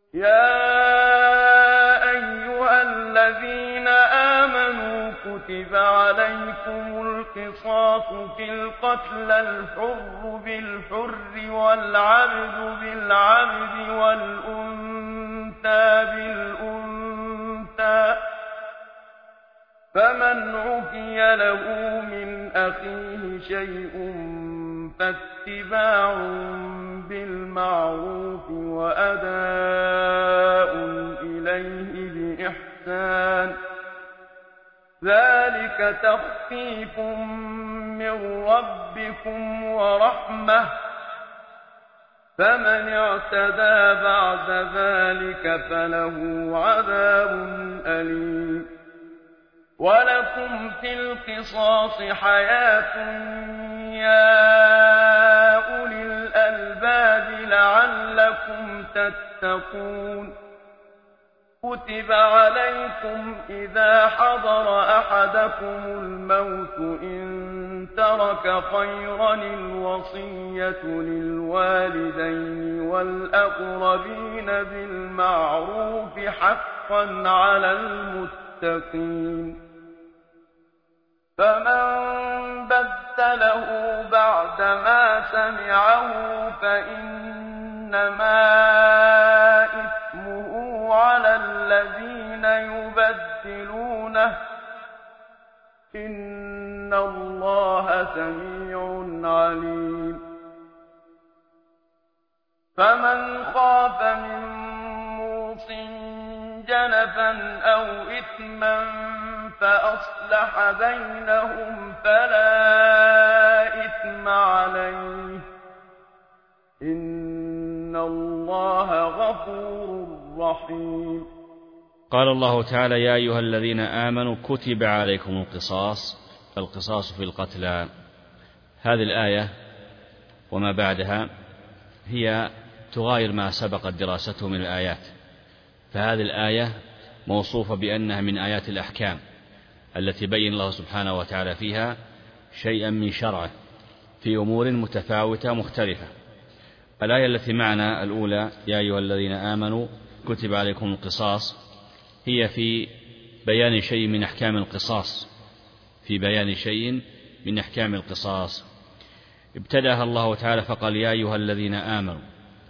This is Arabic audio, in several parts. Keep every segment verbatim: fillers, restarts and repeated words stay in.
يا أيها الذين آمنوا كتب عليكم القصاص في القتلى الحر بالحر والعبد بالعبد والأنثى بالأنثى فمن عفي له من أخيه شيء فاتباع بالمعروف وأداء إليه بإحسان ذلك تخفيف من ربكم ورحمة فمن اعتدى بعد ذلك فله عذاب أليم ولكم في القصاص حياة يا أولي الألباب لعلكم تتقون كتب عليكم إذا حضر أحدكم الموت إن ترك خيرا الوصية للوالدين والأقربين بالمعروف حقا على المتقين فمن بدله بعدما سمعه فإنما إثمه على الذين يبدلونه إن الله سميع عليم فمن خاف من موصٍ جنفا أو إثما فأصلح بينهم فلا إثم عليه إن الله غفور رحيم. قال الله تعالى يا أيها الذين آمنوا كتب عليكم القصاص القصاص في القتلى. هذه الآية وما بعدها هي تغاير ما سبقت دراسته من الآيات، فهذه الآية موصوفة بأنها من آيات الأحكام التي بين الله سبحانه وتعالى فيها شيئا من شرعه في أمور متفاوتة مختلفة. الآية التي معنا الأولى يا أيها الذين آمنوا كتب عليكم القصاص هي في بيان شيء من أحكام القصاص في بيان شيء من أحكام القصاص ابتدأها الله تعالى فقال يا أيها الذين آمنوا،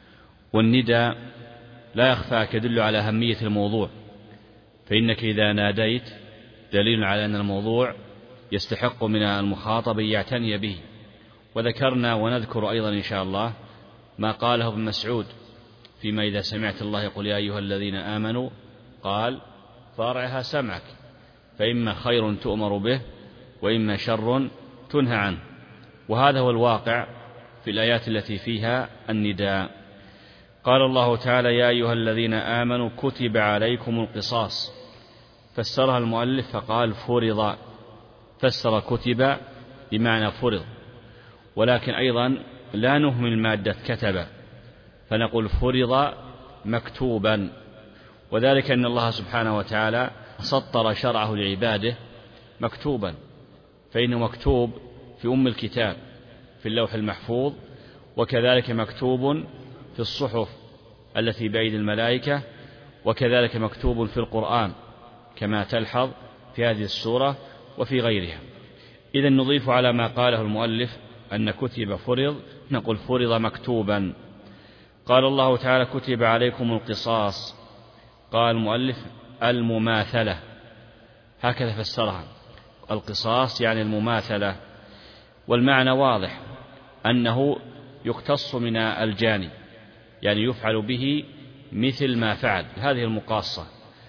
والنداء لا يخفى يدل على أهمية الموضوع، فإنك إذا ناديت دليل على أن الموضوع يستحق من المخاطب يعتني به. وذكرنا ونذكر أيضا إن شاء الله ما قاله ابن مسعود فيما إذا سمعت الله يقول يا أيها الذين آمنوا قال فارعها سمعك فإما خير تؤمر به وإما شر تنهى عنه. وهذا هو الواقع في الآيات التي فيها النداء. قال الله تعالى يا أيها الذين آمنوا كتب عليكم القصاص، فسرها المؤلف فقال فرض، فسر كتب بمعنى فرض، ولكن أيضا لا نهمل مادة كتب فنقول فرض مكتوبا، وذلك أن الله سبحانه وتعالى سطر شرعه لعباده مكتوبا، فإنه مكتوب في أم الكتاب في اللوح المحفوظ، وكذلك مكتوب في الصحف التي بأيدي الملائكة، وكذلك مكتوب في القرآن كما تلحظ في هذه السورة وفي غيرها. إذن نضيف على ما قاله المؤلف أن كتب فرض نقول فرض مكتوبا. قال الله تعالى كتب عليكم القصاص، قال المؤلف المماثلة، هكذا فسرها، القصاص يعني المماثلة، والمعنى واضح أنه يقتص من الجاني، يعني يفعل به مثل ما فعل، هذه المقاصة،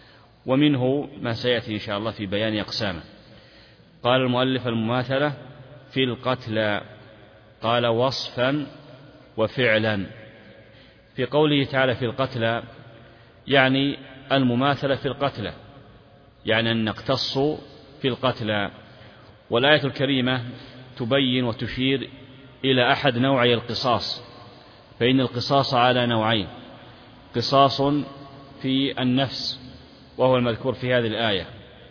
ومنه ما سيأتي إن شاء الله في بيان أقسامه. قال المؤلف المماثلة في القتلى، قال وصفا وفعلا. في قوله تعالى في القتلى يعني المماثلة في القتلى، يعني أن نقتص في القتلى. والآية الكريمة تبين وتشير إلى أحد نوعي القصاص، فإن القصاص على نوعين، قصاص في النفس وهو المذكور في هذه الآية،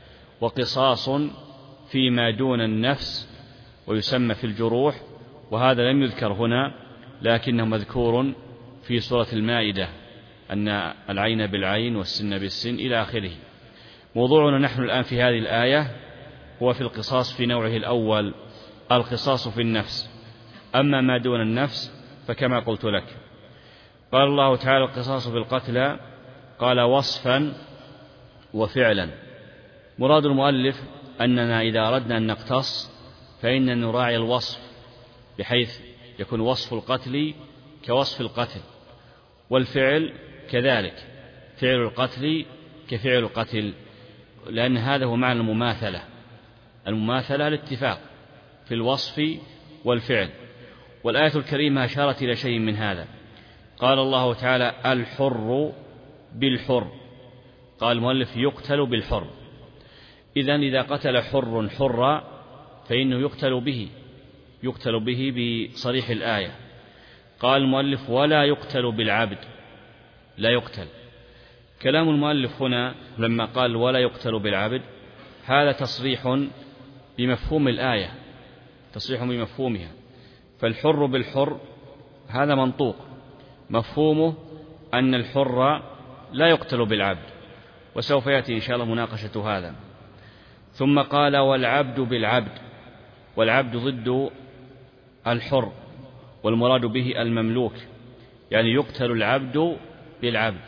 وقصاص فيما دون النفس ويسمى في الجروح، وهذا لم يذكر هنا لكنه مذكور في سورة المائدة أن العين بالعين والسن بالسن إلى آخره. موضوعنا نحن الآن في هذه الآية هو في القصاص في نوعه الأول، القصاص في النفس. أما ما دون النفس فكما قلت لك، قال الله تعالى القصاص في القتلى، قال وصفا وفعلا. مراد المؤلف أننا إذا أردنا أن نقتص فإننا نراعي الوصف، بحيث يكون وصف القتل كوصف القتل، والفعل كذلك، فعل القتل كفعل القتل، لأن هذا هو معنى المماثلة. المماثلة الاتفاق في الوصف والفعل، والآية الكريمة أشارت إلى شيء من هذا. قال الله تعالى الحر بالحر، قال المؤلف يقتل بالحر. إذن إذا قتل حر حرا فإنه يقتل به، يقتل به بصريح الآية. قال المؤلف ولا يقتل بالعبد، لا يقتل. كلام المؤلف هنا لما قال ولا يقتل بالعبد، هذا تصريح بمفهوم الآية، تصريح بمفهومها. فالحر بالحر هذا منطوق، مفهومه أن الحر لا يقتل بالعبد، وسوف يأتي إن شاء الله مناقشة هذا. ثم قال والعبد بالعبد، والعبد ضد الحر، والمراد به المملوك، يعني يقتل العبد بالعبد.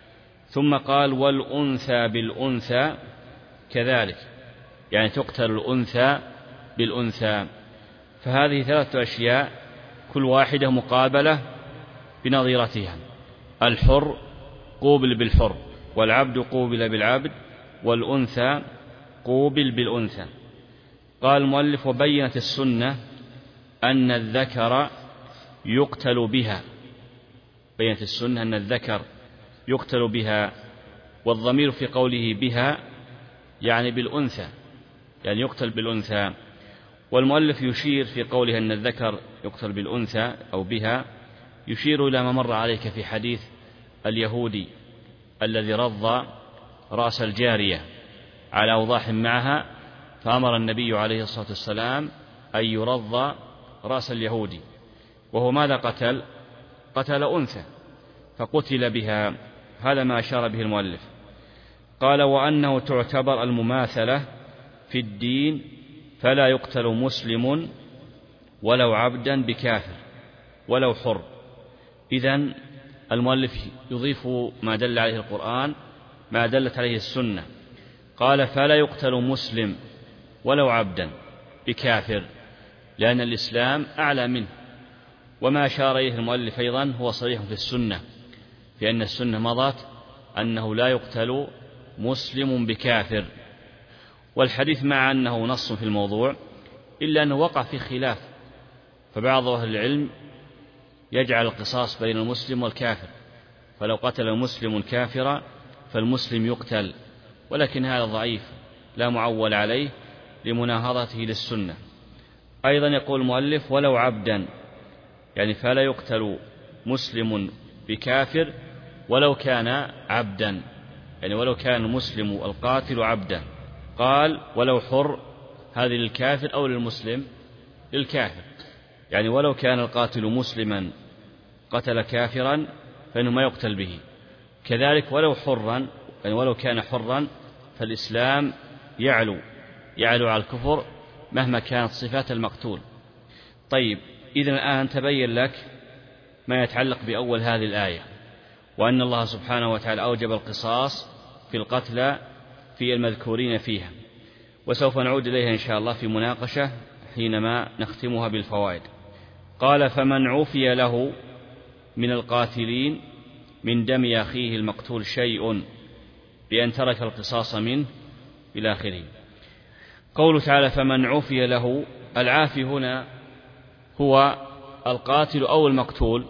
ثم قال والأنثى بالأنثى كذلك، يعني تقتل الأنثى بالأنثى. فهذه ثلاثة أشياء كل واحدة مقابلة بنظيرتها، الحر قوبل بالحر، والعبد قوبل بالعبد، والأنثى قوبل بالأنثى. قال المؤلف وبينت السنة أن الذكر يقتل بها، بينت السنة أن الذكر يقتل بها، والضمير في قوله بها يعني بالأنثى، يعني يقتل بالأنثى. والمؤلف يشير في قوله أن الذكر يقتل بالأنثى أو بها، يشير إلى ما مر عليك في حديث اليهودي الذي رض رأس الجارية على أوضاح معها، فأمر النبي عليه الصلاة والسلام أن يرض رأس اليهودي، وهو ماذا قتل؟ قتل أنثى فقتل بها. هذا ما أشار به المؤلف. قال وأنه تعتبر المماثلة في الدين، فلا يقتل مسلم ولو عبدا بكافر ولو حر. إذن المؤلف يضيف ما دل عليه القرآن ما دلت عليه السنة. قال فلا يقتل مسلم ولو عبدا بكافر، لأن الإسلام أعلى منه. وما أشار إليه المؤلف أيضا هو صريح في السنة، في أن السنة مضت أنه لا يقتل مسلم بكافر. والحديث مع أنه نص في الموضوع إلا أنه وقع في خلاف، فبعض أهل العلم يجعل القصاص بين المسلم والكافر، فلو قتل المسلم كافرا فالمسلم يقتل، ولكن هذا ضعيف لا معول عليه لمناهضته للسنة. أيضا يقول المؤلف ولو عبدا، يعني فلا يقتل مسلم بكافر ولو كان عبدا، يعني ولو كان المسلم القاتل عبدا. قال ولو حر، هذه للكافر أو للمسلم؟ للكافر، يعني ولو كان القاتل مسلما قتل كافرا فإنه ما يقتل به. كذلك ولو حرا، يعني ولو كان حرا فالإسلام يعلو يعلو على الكفر مهما كانت صفات المقتول. طيب، إذن الآن تبين لك ما يتعلق بأول هذه الآية، وأن الله سبحانه وتعالى أوجب القصاص في القتلى في المذكورين فيها، وسوف نعود إليها إن شاء الله في مناقشة حينما نختمها بالفوائد. قال فمن عفي له من القاتلين من دم أخيه المقتول شيء بأن ترك القصاص منه إلى آخره. قوله تعالى فمن عفي له، العافي هنا هو القاتل أو المقتول،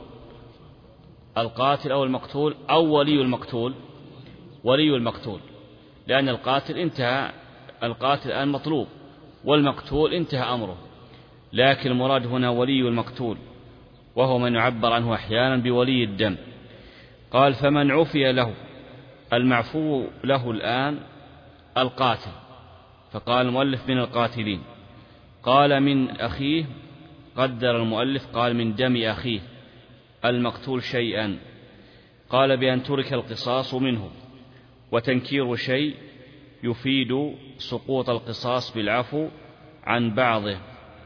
القاتل أو المقتول أو ولي المقتول، ولي المقتول، لأن القاتل انتهى، القاتل الآن مطلوب، والمقتول انتهى أمره، لكن المراد هنا ولي المقتول، وهو من يعبر عنه أحيانا بولي الدم. قال فمن عفي له، المعفو له الآن القاتل، فقال المؤلف من القاتلين. قال من أخيه، قدر المؤلف قال من دم أخيه المقتول شيئا. قال بأن ترك القصاص منه، وتنكير شيء يفيد سقوط القصاص بالعفو عن بعضه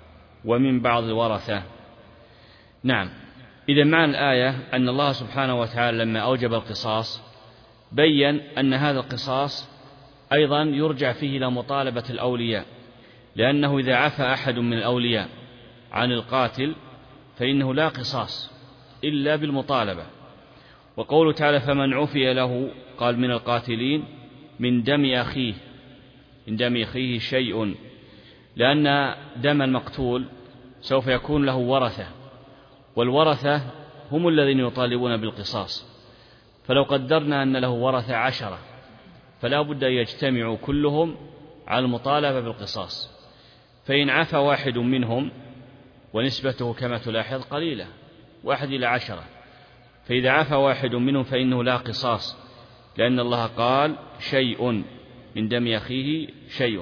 ومن بعض الورثة. نعم، إذا معنى الآية أن الله سبحانه وتعالى لما أوجب القصاص بيّن أن هذا القصاص أيضا يرجع فيه إلى مطالبة الأولياء، لأنه إذا عفى أحد من الأولياء عن القاتل فإنه لا قصاص إلا بالمطالبة. وقوله تعالى فمن عفي له، قال من القاتلين، من دم أخيه، من دم أخيه شيء، لأن دم المقتول سوف يكون له ورثة، والورثة هم الذين يطالبون بالقصاص. فلو قدرنا أن له ورثة عشرة فلا بد أن يجتمعوا كلهم على المطالبة بالقصاص، فإن عفى واحد منهم، ونسبته كما تلاحظ قليلة، واحد إلى عشرة، فإذا عفى واحد منهم فإنه لا قصاص، لأن الله قال شيء من دم أخيه شيء،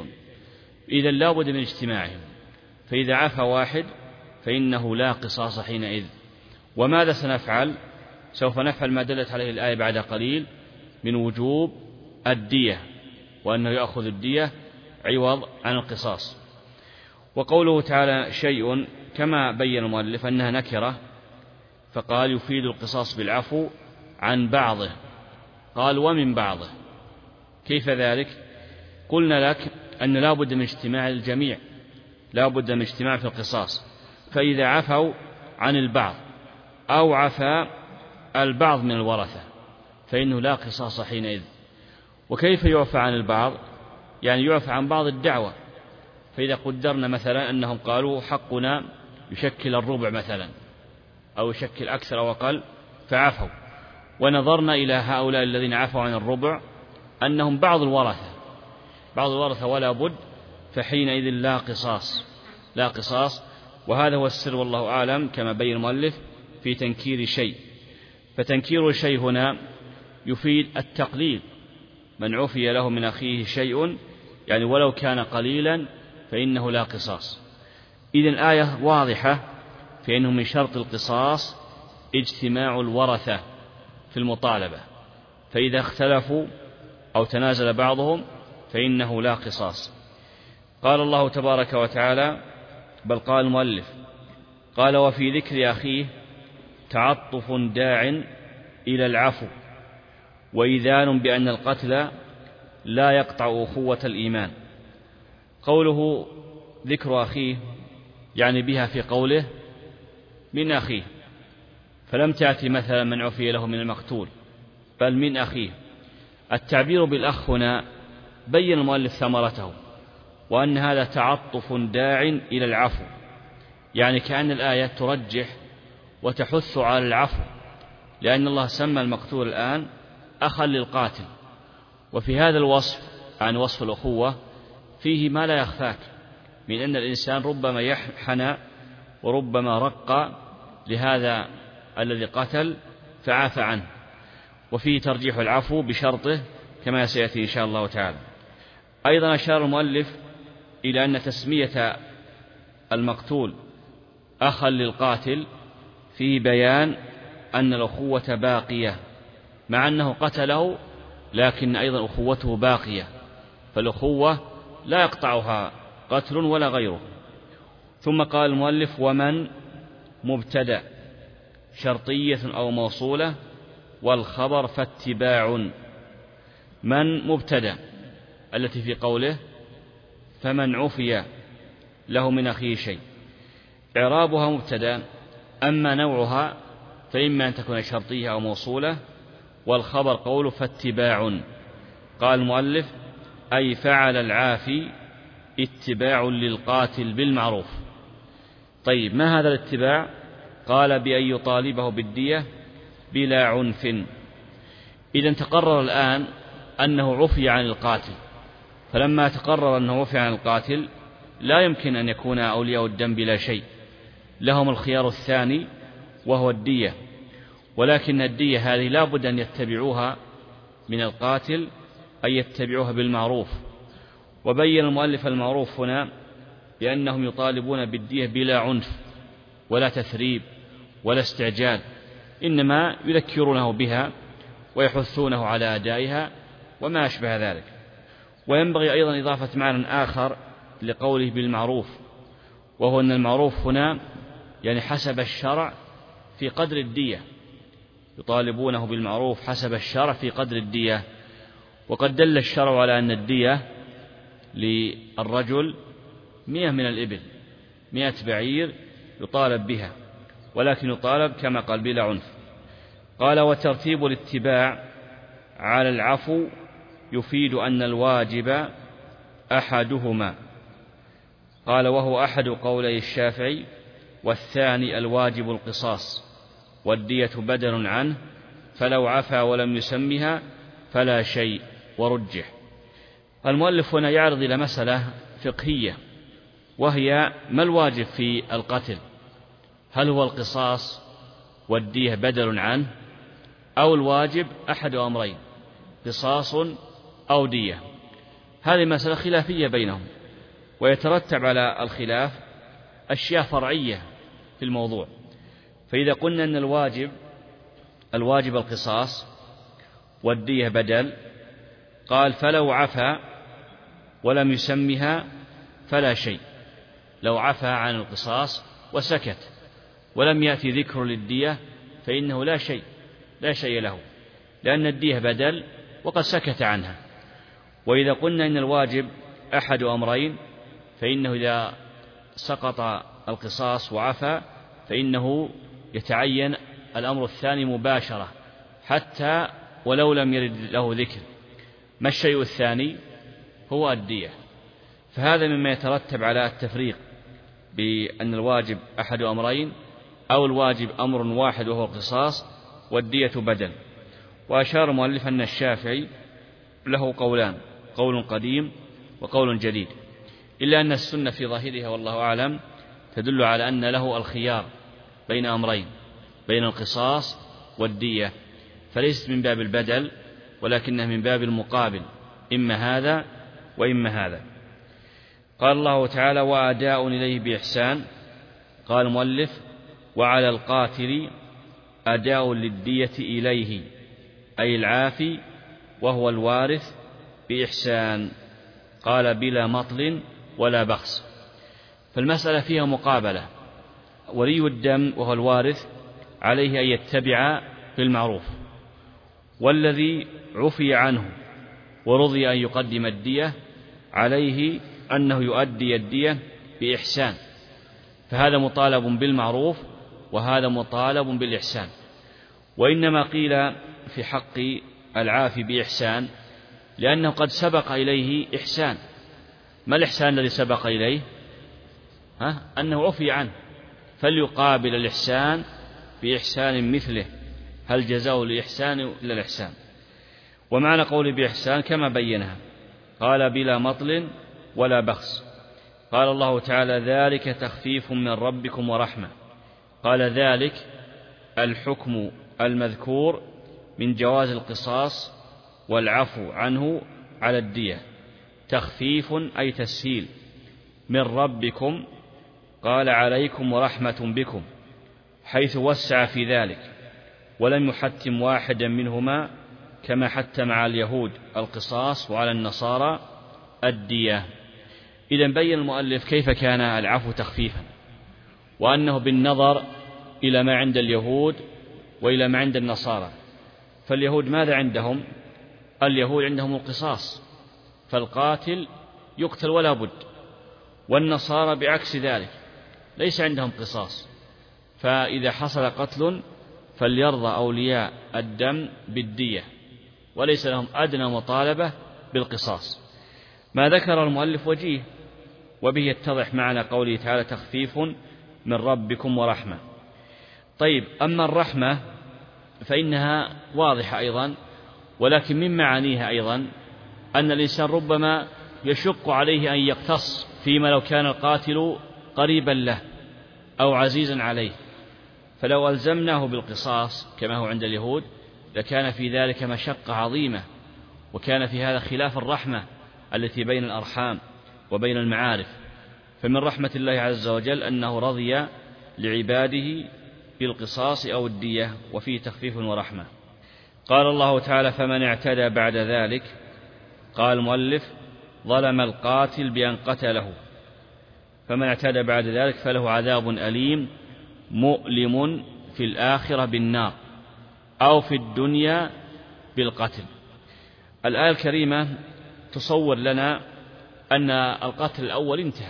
إذا لا بد من اجتماعهم. فإذا عفى واحد فإنه لا قصاص حينئذ. وماذا سنفعل؟ سوف نفعل ما دلت عليه الآية بعد قليل من وجوب الدية، وأنه يأخذ الدية عوض عن القصاص. وقوله تعالى شيء كما بين المؤلف أنها نكرة، فقال يفيد القصاص بالعفو عن بعضه، قال ومن بعضه. كيف ذلك؟ قلنا لك أن لا بد من اجتماع الجميع، لا بد من اجتماع في القصاص، فإذا عفوا عن البعض أو عفى البعض من الورثة فإنه لا قصاص حينئذ. وكيف يعفى عن البعض؟ يعني يعفى عن بعض الدعوة. فإذا قدرنا مثلا أنهم قالوا حقنا يشكل الربع مثلا، أو يشكل أكثر أو أقل، فعفوا، ونظرنا إلى هؤلاء الذين عفوا عن الربع أنهم بعض الورثة بعض الورثة ولا بد، فحينئذ لا قصاص لا قصاص وهذا هو السر والله أعلم كما بين المؤلف في تنكير شيء. فتنكير الشيء هنا يفيد التقليل، من عفي له من أخيه شيء يعني ولو كان قليلا فإنه لا قصاص. إذن الآية واضحة في أنه من شرط القصاص اجتماع الورثة في المطالبة، فإذا اختلفوا أو تنازل بعضهم فإنه لا قصاص. قال الله تبارك وتعالى، بل قال المؤلف، قال وفي ذكر أخيه تعطف داع إلى العفو وإذان بأن القتل لا يقطع أخوة الإيمان. قوله ذكر أخيه يعني بها في قوله من أخيه، فلم تأتي مثلا من عفي له من المقتول، بل من أخيه. التعبير بالأخ هنا بين المؤلف ثمرته، وأن هذا تعطف داع إلى العفو، يعني كأن الآية ترجح وتحث على العفو، لأن الله سمى المقتول الآن أخا للقاتل. وفي هذا الوصف عن وصف الأخوة فيه ما لا يخفاك من أن الإنسان ربما يحنى وربما رق لهذا الذي قتل فعاف عنه، وفيه ترجيح العفو بشرطه كما سيأتي إن شاء الله تعالى. أيضا أشار المؤلف إلى أن تسمية المقتول أخا للقاتل فيه بيان أن الأخوة باقية، مع أنه قتله لكن أيضا أخوته باقية، فالأخوة لا يقطعها قتل ولا غيره. ثم قال المؤلف ومن مبتدأ شرطية أو موصولة والخبر فاتباع. من مبتدأ التي في قوله فمن عفي له من أخيه شيء، إعرابها مبتدأ، أما نوعها فإما أن تكون شرطية أو موصولة، والخبر قوله فاتباع. قال المؤلف أي فعل العافي اتباع للقاتل بالمعروف. طيب ما هذا الاتباع؟ قال بأن يطالبه بالدية بلا عنف. إذا تقرر الآن أنه عفي عن القاتل، فلما تقرر أنه عفي عن القاتل لا يمكن أن يكون أولياء الدم بلا شيء، لهم الخيار الثاني وهو الدية، ولكن الدية هذه لا بد أن يتبعوها من القاتل، أن يتبعوها بالمعروف. وبين المؤلف المعروف هنا بأنهم يطالبون بالدية بلا عنف ولا تثريب ولا استعجال، إنما يذكرونه بها ويحثونه على أدائها وما أشبه ذلك. وينبغي أيضا إضافة معنى آخر لقوله بالمعروف، وهو أن المعروف هنا يعني حسب الشرع في قدر الدية، يطالبونه بالمعروف حسب الشرع في قدر الدية. وقد دل الشرع على أن الدية للرجل مئة من الإبل، مئة بعير يطالب بها، ولكن يطالب كما قال بلا عنف. قال وترتيب الاتباع على العفو يفيد أن الواجب أحدهما. قال وهو أحد قولي الشافعي، والثاني الواجب القصاص والدية بدل عنه، فلو عفا ولم يسمها فلا شيء ورجح. المؤلف هنا يعرض إلى مسألة فقهية، وهي ما الواجب في القتل؟ هل هو القصاص والدية بدل عنه، أو الواجب أحد أمرين، قصاص أو دية؟ هذه مسألة خلافية بينهم، ويترتب على الخلاف أشياء فرعية في الموضوع. فإذا قلنا أن الواجب الواجب القصاص والدية بدل، قال فلو عفا ولم يسمها فلا شيء. لو عفا عن القصاص وسكت ولم يأتي ذكر للدية فإنه لا شيء لا شيء له، لأن الدية بدل وقد سكت عنها. وإذا قلنا أن الواجب أحد أمرين، فإنه إذا سقط القصاص وعفا فإنه يتعين الأمر الثاني مباشرة حتى ولو لم يرد له ذكر. ما الشيء الثاني؟ هو الدية. فهذا مما يترتب على التفريق بأن الواجب أحد أمرين، أو الواجب أمر واحد وهو القصاص والدية بدل. وأشار مؤلف أن الشافعي له قولان، قول قديم وقول جديد، إلا أن السنة في ظاهرها والله أعلم تدل على أن له الخيار بين أمرين، بين القصاص والدية، فليست من باب البدل ولكنها من باب المقابل، إما هذا وإما هذا. قال الله تعالى وأداء إليه بإحسان. قال المؤلف وعلى القاتل أداء للدية إليه، أي العافي وهو الوارث بإحسان. قال بلا مطل ولا بخس. فالمسألة فيها مقابلة. ولي الدم وهو الوارث عليه أن يتبع بالمعروف، والذي عفي عنه ورضي أن يقدم الدية عليه أنه يؤدي الدية بإحسان. فهذا مطالب بالمعروف وهذا مطالب بالإحسان. وإنما قيل في حق العافي بإحسان لأنه قد سبق إليه إحسان. ما الإحسان الذي سبق إليه؟ ها؟ أنه عفي عنه، فليقابل الإحسان بإحسان مثله، هل جزاء الإحسان إلا الإحسان. ومعنى قول بإحسان كما بينها، قال بلا مطل ولا بخس. قال الله تعالى ذلك تخفيف من ربكم ورحمة. قال ذلك الحكم المذكور من جواز القصاص والعفو عنه على الدية، تخفيف أي تسهيل، من ربكم قال عليكم ورحمة بكم، حيث وسع في ذلك ولم يحتم واحدا منهما كما حتم على اليهود القصاص وعلى النصارى الدية. إذن بين المؤلف كيف كان العفو تخفيفا، وأنه بالنظر إلى ما عند اليهود وإلى ما عند النصارى. فاليهود ماذا عندهم؟ اليهود عندهم القصاص، فالقاتل يقتل ولا بد. والنصارى بعكس ذلك ليس عندهم قصاص، فإذا حصل قتل فليرضى أولياء الدم بالدية، وليس لهم أدنى مطالبة بالقصاص. ما ذكر المؤلف وجيه، وبه يتضح معنى قوله تعالى تخفيف من ربكم ورحمة. طيب، أما الرحمة فإنها واضحة أيضا، ولكن من معانيها أيضا أن الإنسان ربما يشق عليه أن يقتص فيما لو كان القاتل قريبا له أو عزيزا عليه، فلو ألزمناه بالقصاص كما هو عند اليهود لكان في ذلك مشقة عظيمة، وكان في هذا خلاف الرحمة التي بين الأرحام وبين المعارف. فمن رحمة الله عز وجل أنه رضي لعباده بالقصاص أو الدية، وفيه تخفيف ورحمة. قال الله تعالى: فمن اعتدى بعد ذلك. قال المؤلف: ظلم القاتل بأن قتله، فمن اعتدى بعد ذلك فله عذاب أليم مؤلم في الآخرة بالنار أو في الدنيا بالقتل. الآية الكريمة تصور لنا أن القتل الأول انتهى،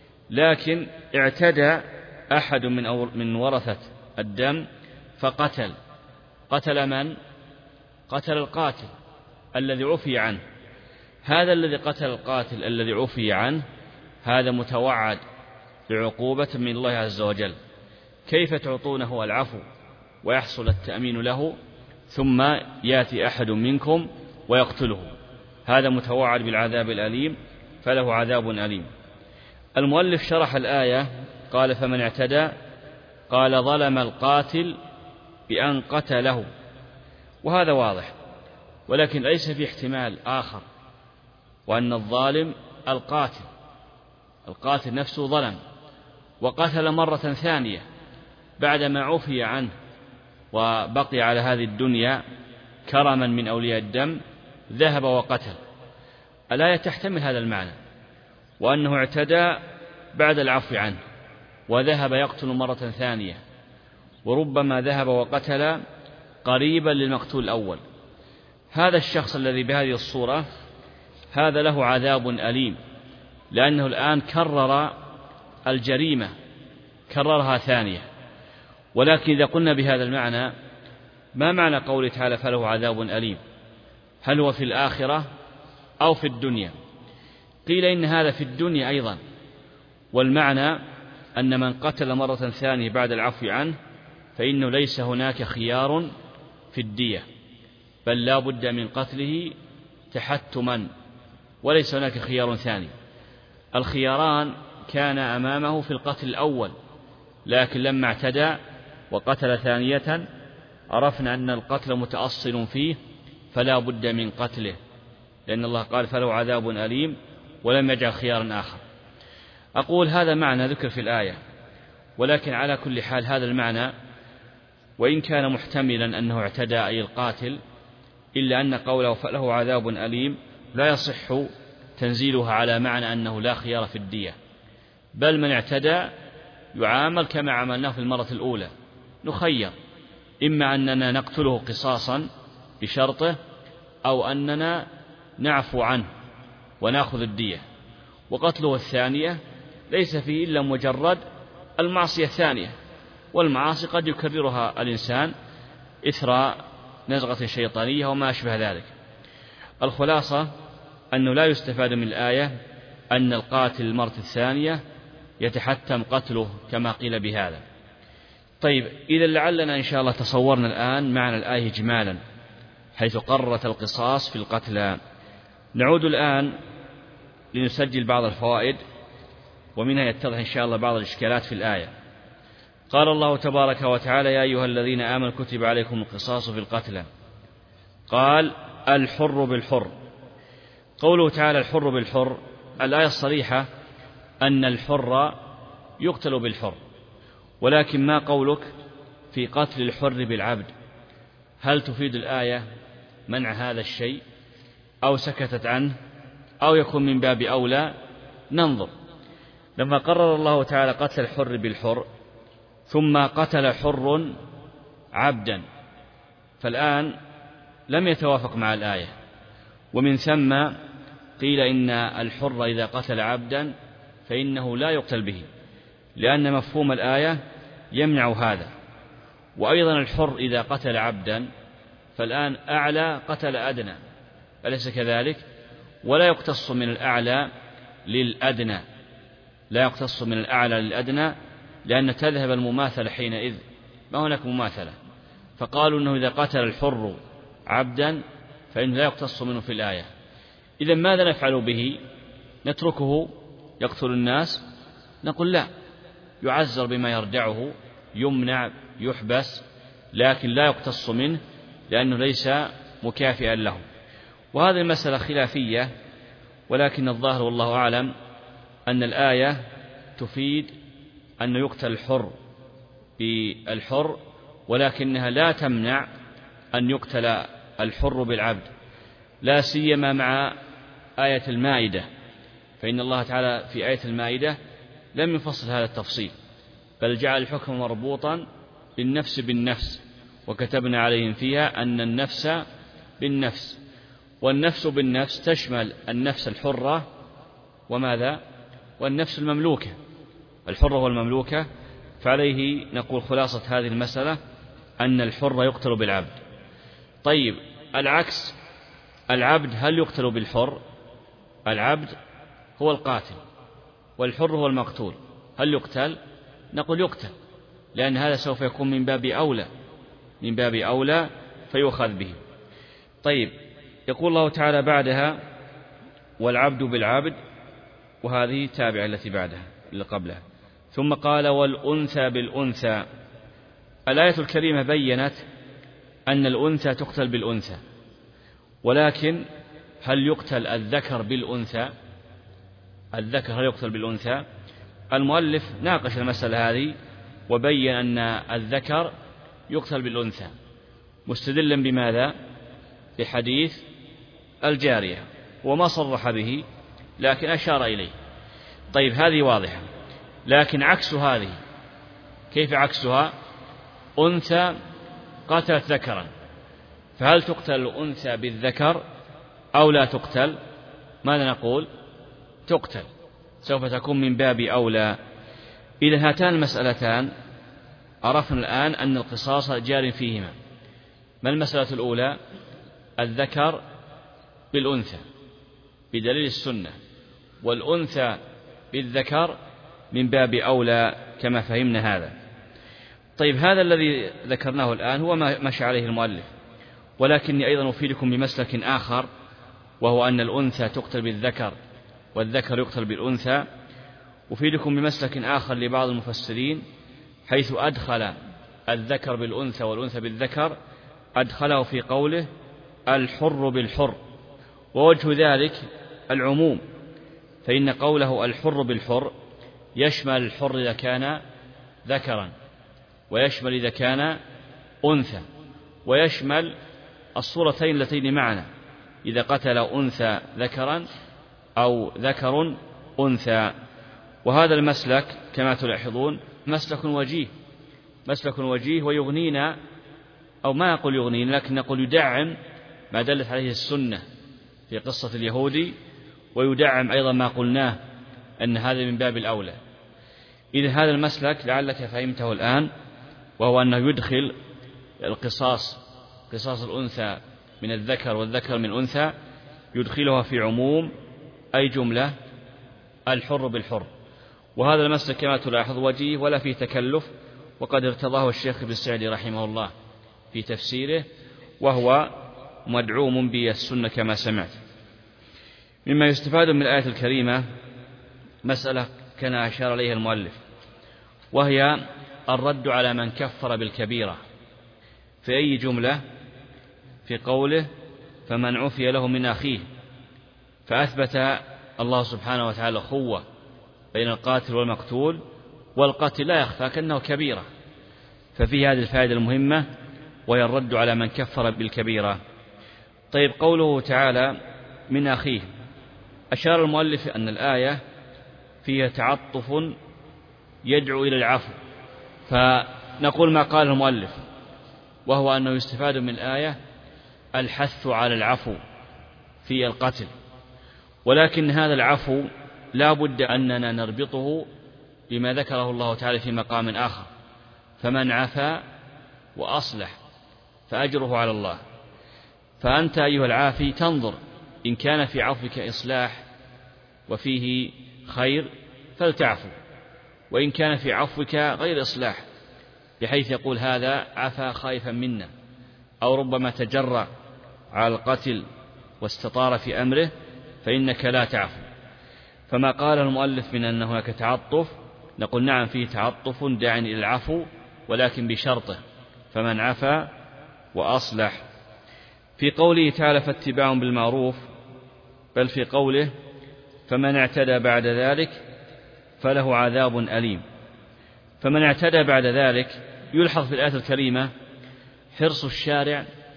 لكن اعتدى أحد من من ورثة الدم فقتل. قتل من؟ قتل القاتل الذي عفي عنه. هذا الذي قتل القاتل الذي عفي عنه هذا متوعد بعقوبة من الله عز وجل. كيف تعطونه العفو ويحصل التأمين له ثم يأتي أحد منكم ويقتله؟ هذا متوعد بالعذاب الأليم، فله عذاب أليم. المؤلف شرح الآية قال: فمن اعتدى، قال: ظلم القاتل بأن قتله، وهذا واضح، ولكن ليس في احتمال آخر، وأن الظالم القاتل القاتل نفسه ظلم وقتل مرة ثانية بعدما عفي عنه وبقي على هذه الدنيا كرما من أولياء الدم، ذهب وقتل. الآية تحتمل هذا المعنى، وأنه اعتدى بعد العفو عنه وذهب يقتل مرة ثانية، وربما ذهب وقتل قريبا للمقتول الأول. هذا الشخص الذي بهذه الصورة هذا له عذاب أليم، لأنه الآن كرر الجريمة، كررها ثانية. ولكن إذا قلنا بهذا المعنى، ما معنى قوله تعالى: فله عذاب أليم؟ هل هو في الآخرة أو في الدنيا؟ قيل إن هذا في الدنيا أيضا، والمعنى أن من قتل مرة ثانية بعد العفو عنه فإنه ليس هناك خيار في الدية، بل لا بد من قتله تحتما، وليس هناك خيار ثاني. الخياران كان أمامه في القتل الأول، لكن لما اعتدى وقتل ثانية عرفنا أن القتل متأصل فيه، فلا بد من قتله، لأن الله قال: فله عذاب أليم، ولم يجعل خيارا آخر. أقول هذا معنى ذكر في الآية، ولكن على كل حال هذا المعنى وإن كان محتملا أنه اعتدى أي القاتل، إلا أن قوله فله عذاب أليم لا يصح تنزيلها على معنى أنه لا خيار في الدية، بل من اعتدى يعامل كما عملناه في المرة الأولى، نخير إما أننا نقتله قصاصا بشرطه، أو أننا نعفو عنه ونأخذ الدية. وقتله الثانية ليس فيه إلا مجرد المعصية الثانية، والمعاصي قد يكررها الإنسان إثر نزغة شيطانية وما أشبه ذلك. الخلاصة أنه لا يستفاد من الآية أن القاتل المرة الثانية يتحتم قتله كما قيل بهذا. طيب، إذا لعلنا إن شاء الله تصورنا الآن معنى الآية إجمالا، حيث قررت القصاص في القتلى. نعود الآن لنسجل بعض الفوائد، ومنها يتضح إن شاء الله بعض الإشكالات في الآية. قال الله تبارك وتعالى: يا أيها الذين آمنوا كتب عليكم القصاص في القتلى. قال: الحر بالحر. قوله تعالى الحر بالحر، الآية الصريحة أن الحر يقتل بالحر، ولكن ما قولك في قتل الحر بالعبد؟ هل تفيد الآية منع هذا الشيء أو سكتت عنه أو يكون من باب أولى؟ ننظر. لما قرر الله تعالى قتل الحر بالحر ثم قتل حر عبدا، فالآن لم يتوافق مع الآية، ومن ثم قيل إن الحر إذا قتل عبدا فإنه لا يقتل به، لأن مفهوم الآية يمنع هذا. وأيضا الحر إذا قتل عبدا فالآن أعلى قتل أدنى، أليس كذلك؟ ولا يقتص من الأعلى للأدنى، لا يقتص من الأعلى للأدنى، لأن تذهب المماثلة حينئذ، ما هناك مماثلة. فقالوا أنه إذا قتل الحر عبدا فإنه لا يقتص منه في الآية. إذا ماذا نفعل به؟ نتركه يقتل الناس؟ نقول لا، يعزر بما يردعه، يمنع، يحبس، لكن لا يقتص منه لأنه ليس مكافئا له. وهذه المسألة خلافية، ولكن الظاهر والله أعلم أن الآية تفيد أن يقتل الحر بالحر، ولكنها لا تمنع أن يقتل الحر بالعبد، لا سيما مع آية المائدة، فإن الله تعالى في آية المائدة لم يفصل هذا التفصيل، بل جعل الحكم مربوطا بالنفس بالنفس، وكتبنا عليهم فيها أن النفس بالنفس، والنفس بالنفس تشمل النفس الحرة وماذا؟ والنفس المملوكة، الحرة والمملوكة. فعليه نقول خلاصة هذه المسألة أن الحر يقتل بالعبد. طيب العكس، العبد هل يقتل بالحر؟ العبد هو القاتل والحر هو المقتول، هل يقتل؟ نقول يقتل، لأن هذا سوف يكون من باب أولى، من باب أولى فيؤخذ به. طيب يقول الله تعالى بعدها والعبد بالعبد، وهذه تابعة التي بعدها اللي قبلها، ثم قال والأنثى بالأنثى. الآية الكريمة بيّنت أن الأنثى تقتل بالأنثى، ولكن هل يقتل الذكر بالأنثى؟ الذكر هل يقتل بالأنثى؟ المؤلف ناقش المسألة هذه وبين أن الذكر يقتل بالأنثى، مستدلا بماذا؟ بحديث الجارية، وما صرح به لكن أشار إليه. طيب هذه واضحة، لكن عكس هذه، كيف عكسها؟ أنثى قتلت ذكرا، فهل تقتل الأنثى بالذكر أو لا تقتل؟ ماذا نقول؟ تقتل، سوف تكون من باب أولى. إذا هاتان المسألتان عرفنا الآن أن القصاص جار فيهما. ما المسألة الأولى؟ الذكر بالأنثى بدليل السنة، والأنثى بالذكر من باب أولى كما فهمنا هذا. طيب هذا الذي ذكرناه الآن هو ما مشى عليه المؤلف، ولكني أيضا أفيدكم بمسلك آخر، وهو أن الأنثى تقتل بالذكر والذكر يقتل بالأنثى. أفيدكم بمسلك آخر لبعض المفسرين، حيث أدخل الذكر بالأنثى والأنثى بالذكر، أدخله في قوله الحر بالحر، ووجه ذلك العموم، فإن قوله الحر بالحر يشمل الحر إذا كان ذكرا، ويشمل إذا كان أنثى، ويشمل الصورتين اللتين معنا، إذا قتل أنثى ذكرا أو ذكر أنثى. وهذا المسلك كما تلاحظون مسلك وجيه، مسلك وجيه ويغنينا، أو ما أقول يغنينا لكن نقول يدعم ما دلت عليه السنة في قصة اليهودي، ويدعم أيضا ما قلناه أن هذا من باب الأولى. إذا هذا المسلك لعلك فهمته الآن، وهو أنه يدخل القصاص، قصاص الأنثى من الذكر والذكر من أنثى، يدخلها في عموم أي جملة الحر بالحر. وهذا المسلك كما تلاحظ وجيه ولا فيه تكلف، وقد ارتضاه الشيخ ابن السعدي رحمه الله في تفسيره، وهو مدعوم بالسنة كما سمعت. مما يستفاد من الآية الكريمة مسألة كان أشار إليها المؤلف، وهي الرد على من كفر بالكبيرة. في أي جملة؟ في قوله فمن عفي له من أخيه، فأثبت الله سبحانه وتعالى أخوة بين القاتل والمقتول، والقتل لا يخفى كأنه كبيرة، ففي هذه الفائدة المهمة وهي الرد على من كفر بالكبيرة. طيب قوله تعالى من أخيه، أشار المؤلف أن الآية فيها تعطف يدعو إلى العفو، فنقول ما قاله المؤلف، وهو أنه يستفاد من الآية الحث على العفو في القتل، ولكن هذا العفو لا بد أننا نربطه بما ذكره الله تعالى في مقام آخر، فمن عفا وأصلح فأجره على الله. فأنت أيها العافي تنظر إن كان في عفوك إصلاح وفيه خير فلتعفو، وإن كان في عفوك غير إصلاح بحيث يقول هذا عفا خائفا منا، أو ربما تجرأ على القتل واستطار في أمره، فإنك لا تعفو. فما قال المؤلف من أن هناك تعطف، نقول نعم فيه تعطف داع إلى العفو، ولكن بشرطه فمن عفا وأصلح. في قوله تعالى فاتباع بالمعروف، بل في قوله فمن اعتدى بعد ذلك فله عذاب أليم. فمن اعتدى بعد ذلك، يلحظ في الآية الكريمة حرص الشارع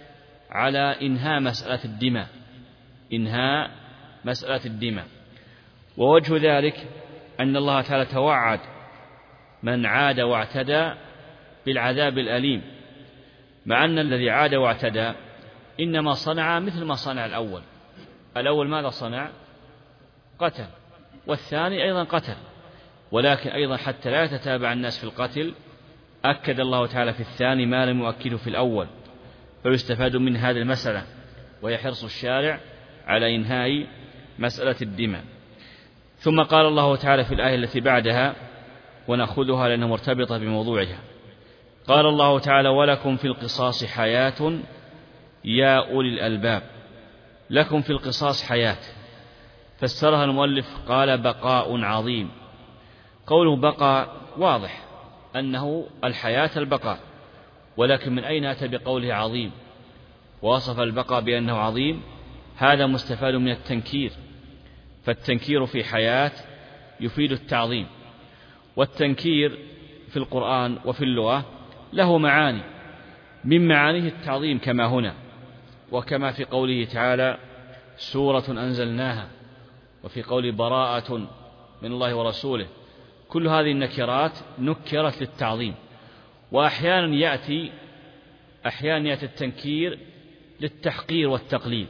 على إنهاء مسألة الدماء، إنهاء مسألة الدماء. ووجه ذلك أن الله تعالى توعد من عاد واعتدى بالعذاب الأليم، مع أن الذي عاد واعتدى إنما صنع مثل ما صنع الأول. الأول ماذا صنع؟ قتل، والثاني أيضا قتل، ولكن أيضا حتى لا يتتابع الناس في القتل أكد الله تعالى في الثاني ما لم يؤكده في الأول، فيستفاد من هذه المسألة، وهي حرص الشارع على إنهاء مسألة الدماء. ثم قال الله تعالى في الآية التي بعدها، ونأخذها لأنها مرتبطة بموضوعها، قال الله تعالى: ولكم في القصاص حياة يا أولي الألباب. لكم في القصاص حياة، فسرها المؤلف قال: بقاء عظيم. قوله بقاء واضح أنه الحياة البقاء، ولكن من أين أتى بقوله عظيم ووصف البقاء بأنه عظيم؟ هذا مستفاد من التنكير، فالتنكير في حياة يفيد التعظيم، والتنكير في القرآن وفي اللغة له معاني، من معانيه التعظيم كما هنا، وكما في قوله تعالى: سورة أنزلناها، وفي قوله براءة من الله ورسوله. كل هذه النكرات نكرت للتعظيم. وأحيانا يأتي أحيانا يأتي التنكير للتحقير والتقليل،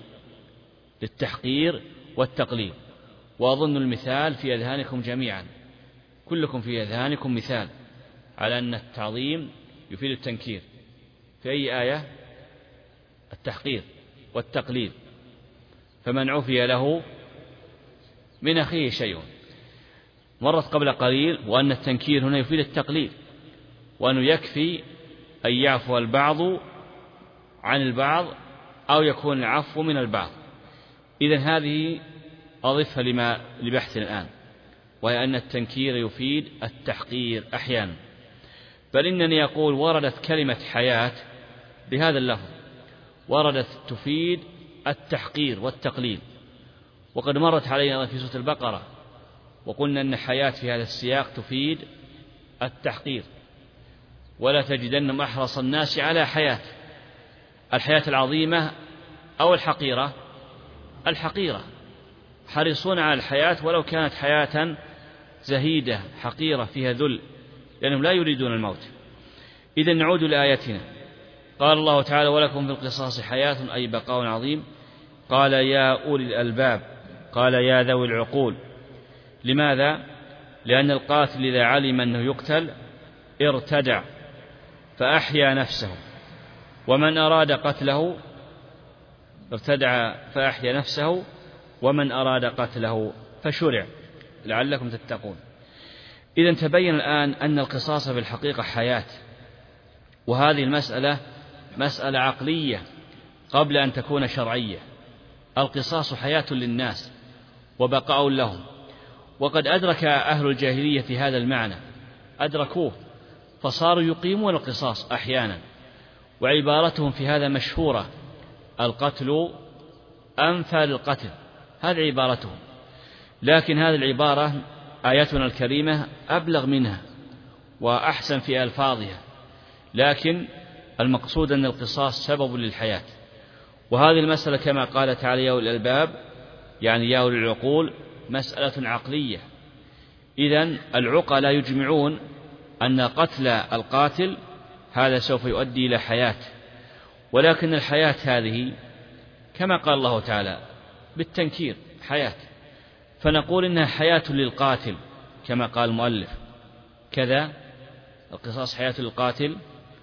للتحقير والتقليل. وأظن المثال في أذهانكم جميعا، كلكم في أذهانكم مثال على أن التعظيم يفيد التنكير. في أي آية؟ التحقير والتقليل. فمن عفي له من أخيه شيء، مرت قبل قليل، وأن التنكير هنا يفيد التقليل، وأنه يكفي أن يعفو البعض عن البعض أو يكون العفو من البعض. إذن هذه أضفها لما لبحثنا الآن، وهي أن التنكير يفيد التحقير أحيانا. بل إنني أقول وردت كلمة حياة بهذا اللفظ، وردت تفيد التحقير والتقليل. وقد مرت علينا في سورة البقرة وقلنا أن حياة في هذا السياق تفيد التحقير. ولا تجدن أحرص الناس على حياة، الحياة العظيمة أو الحقيرة؟ الحقيرة، حريصون على الحياة ولو كانت حياة زهيدة حقيرة فيها ذل، لأنهم لا يريدون الموت. إذن نعود لآياتنا. قال الله تعالى: ولكم في القصاص حياة، أي بقاء عظيم. قال: يا أولي الألباب، قال: يا ذوي العقول. لماذا؟ لأن القاتل إذا علم أنه يقتل ارتدع فأحيا نفسه، ومن أراد قتله ارتدع فأحيا نفسه، ومن أراد قتله فشرع لعلكم تتقون. إذن تبين الآن أن القصاص في الحقيقة حياة، وهذه المسألة مسألة عقلية قبل أن تكون شرعية. القصاص حياة للناس وبقاء لهم، وقد أدرك أهل الجاهلية هذا المعنى، أدركوه فصاروا يقيمون القصاص أحيانا، وعبارتهم في هذا مشهورة: القتل أنفى للقتل، هذه عبارتهم. لكن هذه العبارة آياتنا الكريمة أبلغ منها وأحسن في ألفاظها، لكن المقصود أن القصاص سبب للحياة. وهذه المسألة كما قال تعالى: يا أولي الألباب، يعني يا أولي العقول، مسألة عقلية. إذن العقلاء لا يجمعون أن قتل القاتل هذا سوف يؤدي إلى حياة، ولكن الحياة هذه كما قال الله تعالى بالتنكير حياة، فنقول إنها حياة للقاتل كما قال المؤلف. كذا القصاص حياة للقاتل،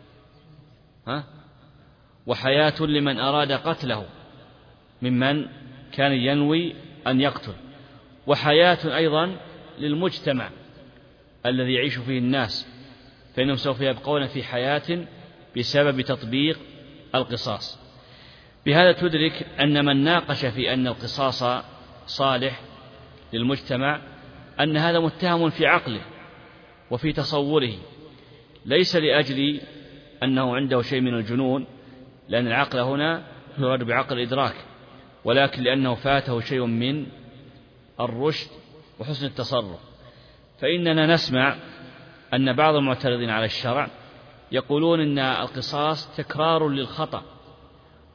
ها؟ وحياة لمن أراد قتله ممن كان ينوي أن يقتل، وحياة أيضا للمجتمع الذي يعيش فيه الناس، فإنهم سوف يبقون في حياة بسبب تطبيق القصاص. بهذا تدرك أن من ناقش في أن القصاص صالح للمجتمع أن هذا متهم في عقله وفي تصوره، ليس لأجل أنه عنده شيء من الجنون، لأن العقل هنا يراد بعقل الإدراك، ولكن لأنه فاته شيء من الرشد وحسن التصرف. فإننا نسمع أن بعض المعترضين على الشرع يقولون إن القصاص تكرار للخطأ،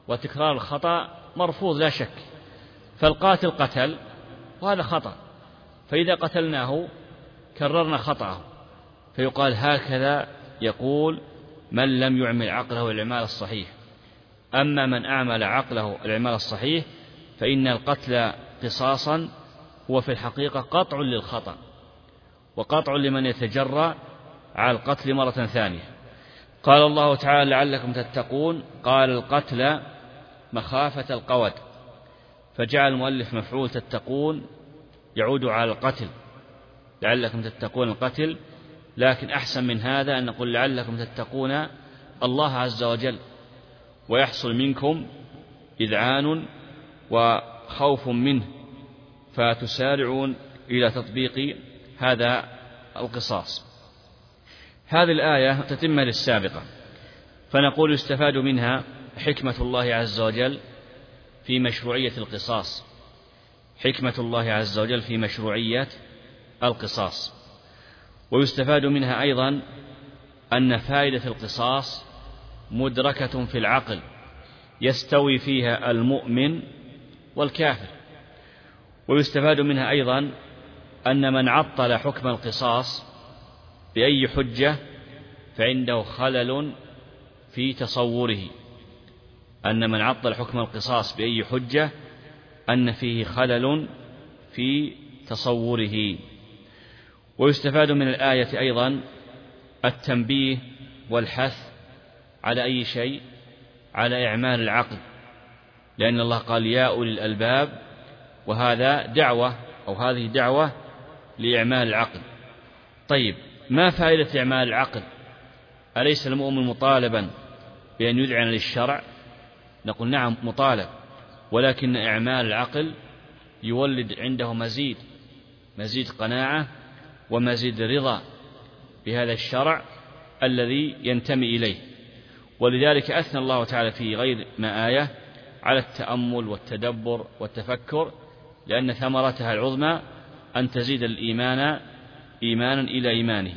وتكرار الخطأ مرفوض لا شك، فالقاتل قتل وهذا خطأ، فإذا قتلناه كررنا خطأه، فيقال هكذا يقول من لم يعمل عقله الإعمال الصحيح. أما من أعمل عقله الإعمال الصحيح فإن القتل قصاصا هو في الحقيقة قطع للخطأ، وقطع لمن يتجرأ على القتل مرة ثانية. قال الله تعالى لعلكم تتقون، قال القتل مخافة القود، فجعل المؤلف مفعول تتقون يعود على القتل، لعلكم تتقون القتل، لكن أحسن من هذا أن نقول لعلكم تتقون الله عز وجل، ويحصل منكم إذعان وخوف منه، فتسارعون إلى تطبيق هذا القصاص. هذه الآية تتمة للسابقة، فنقول يستفاد منها حكمة الله عز وجل في مشروعية القصاص، حكمة الله عز وجل في مشروعية القصاص. ويستفاد منها أيضا أن فائدة القصاص مدركة في العقل يستوي فيها المؤمن والكافر. ويستفاد منها أيضا أن من عطل حكم القصاص بأي حجة فعنده خلل في تصوره، أن من عطل حكم القصاص بأي حجة أن فيه خلل في تصوره. ويستفاد من الآية أيضا التنبيه والحث على أي شيء، على إعمال العقل، لأن الله قال يا أولي الألباب، وهذا دعوة أو هذه دعوة لإعمال العقل. طيب، ما فائدة إعمال العقل؟ أليس المؤمن مطالبا بأن يذعن للشرع؟ نقول نعم مطالب، ولكن إعمال العقل يولد عنده مزيد مزيد قناعة ومزيد رضا بهذا الشرع الذي ينتمي إليه. ولذلك أثنى الله تعالى في غير ما آية على التأمل والتدبر والتفكر، لأن ثمرتها العظمى أن تزيد الإيمان إيمانا إلى إيمانه.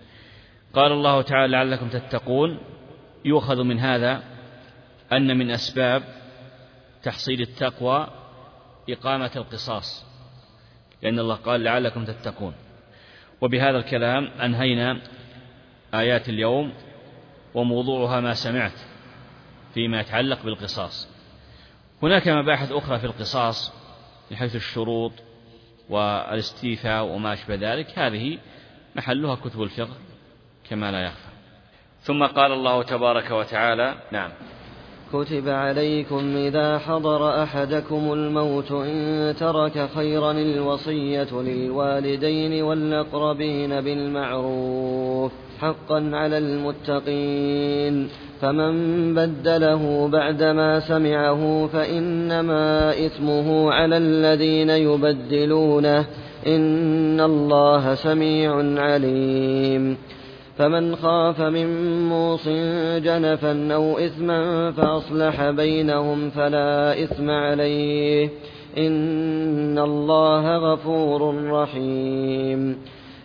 قال الله تعالى لعلكم تتقون، يؤخذ من هذا أن من أسباب تحصيل التقوى إقامة القصاص، لأن الله قال لعلكم تتقون. وبهذا الكلام أنهينا آيات اليوم، وموضوعها ما سمعت فيما يتعلق بالقصاص. هناك مباحث أخرى في القصاص من حيث الشروط والاستيفاء وما أشبه ذلك، هذه محلها كتب الفقه كما لا يخفى. ثم قال الله تبارك وتعالى: نعم. كتب عليكم إذا حضر أحدكم الموت إن ترك خيرا الوصية للوالدين والأقربين بالمعروف حقا على المتقين، فمن بدله بعدما سمعه فإنما إثمه على الذين يبدلونه، إن الله سميع عليم. فمن خاف من موص جنفا أو إثما فأصلح بينهم فلا إثم عليه، إن الله غفور رحيم.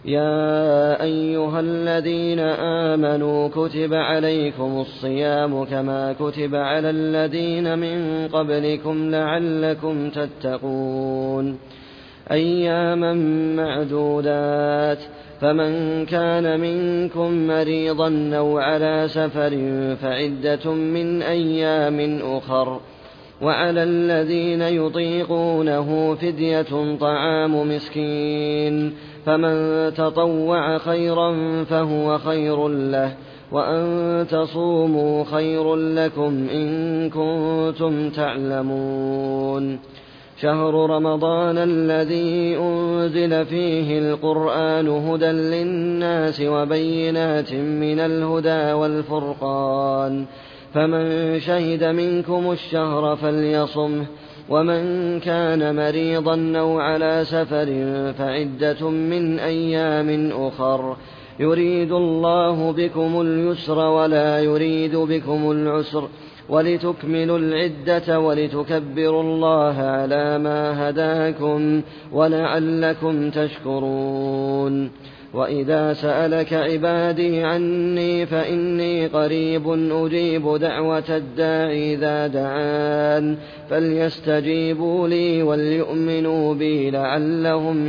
يا أيها الذين آمنوا كتب عليكم الصيام كما كتب على الذين من قبلكم لعلكم تتقون، أياما معدودات، فمن كان منكم مريضا أو على سفر فعدة من أيام أخر، وعلى الذين يطيقونه فدية طعام مسكين، فمن تطوع خيرا فهو خير له، وأن تصوموا خير لكم إن كنتم تعلمون. شهر رمضان الذي أنزل فيه القرآن هدى للناس وبينات من الهدى والفرقان، فمن شهد منكم الشهر فليصمه، ومن كان مريضا أو على سفر فعدة من أيام أخر، يريد الله بكم اليسر ولا يريد بكم العسر، ولتكملوا العدة ولتكبروا الله على ما هداكم ولعلكم تشكرون. وإذا سألك عبادي عني فإني قريب أجيب دعوة الداعي إذا دعان فليستجيبوا لي وليؤمنوا بي لعلهم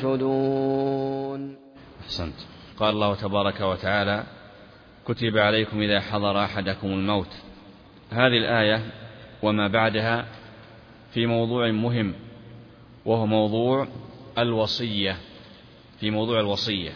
يرشدون. أحسنت. قال الله تبارك وتعالى: كتب عليكم إذا حضر أحدكم الموت. هذه الآية وما بعدها في موضوع مهم، وهو موضوع الوصية. في موضوع الوصية،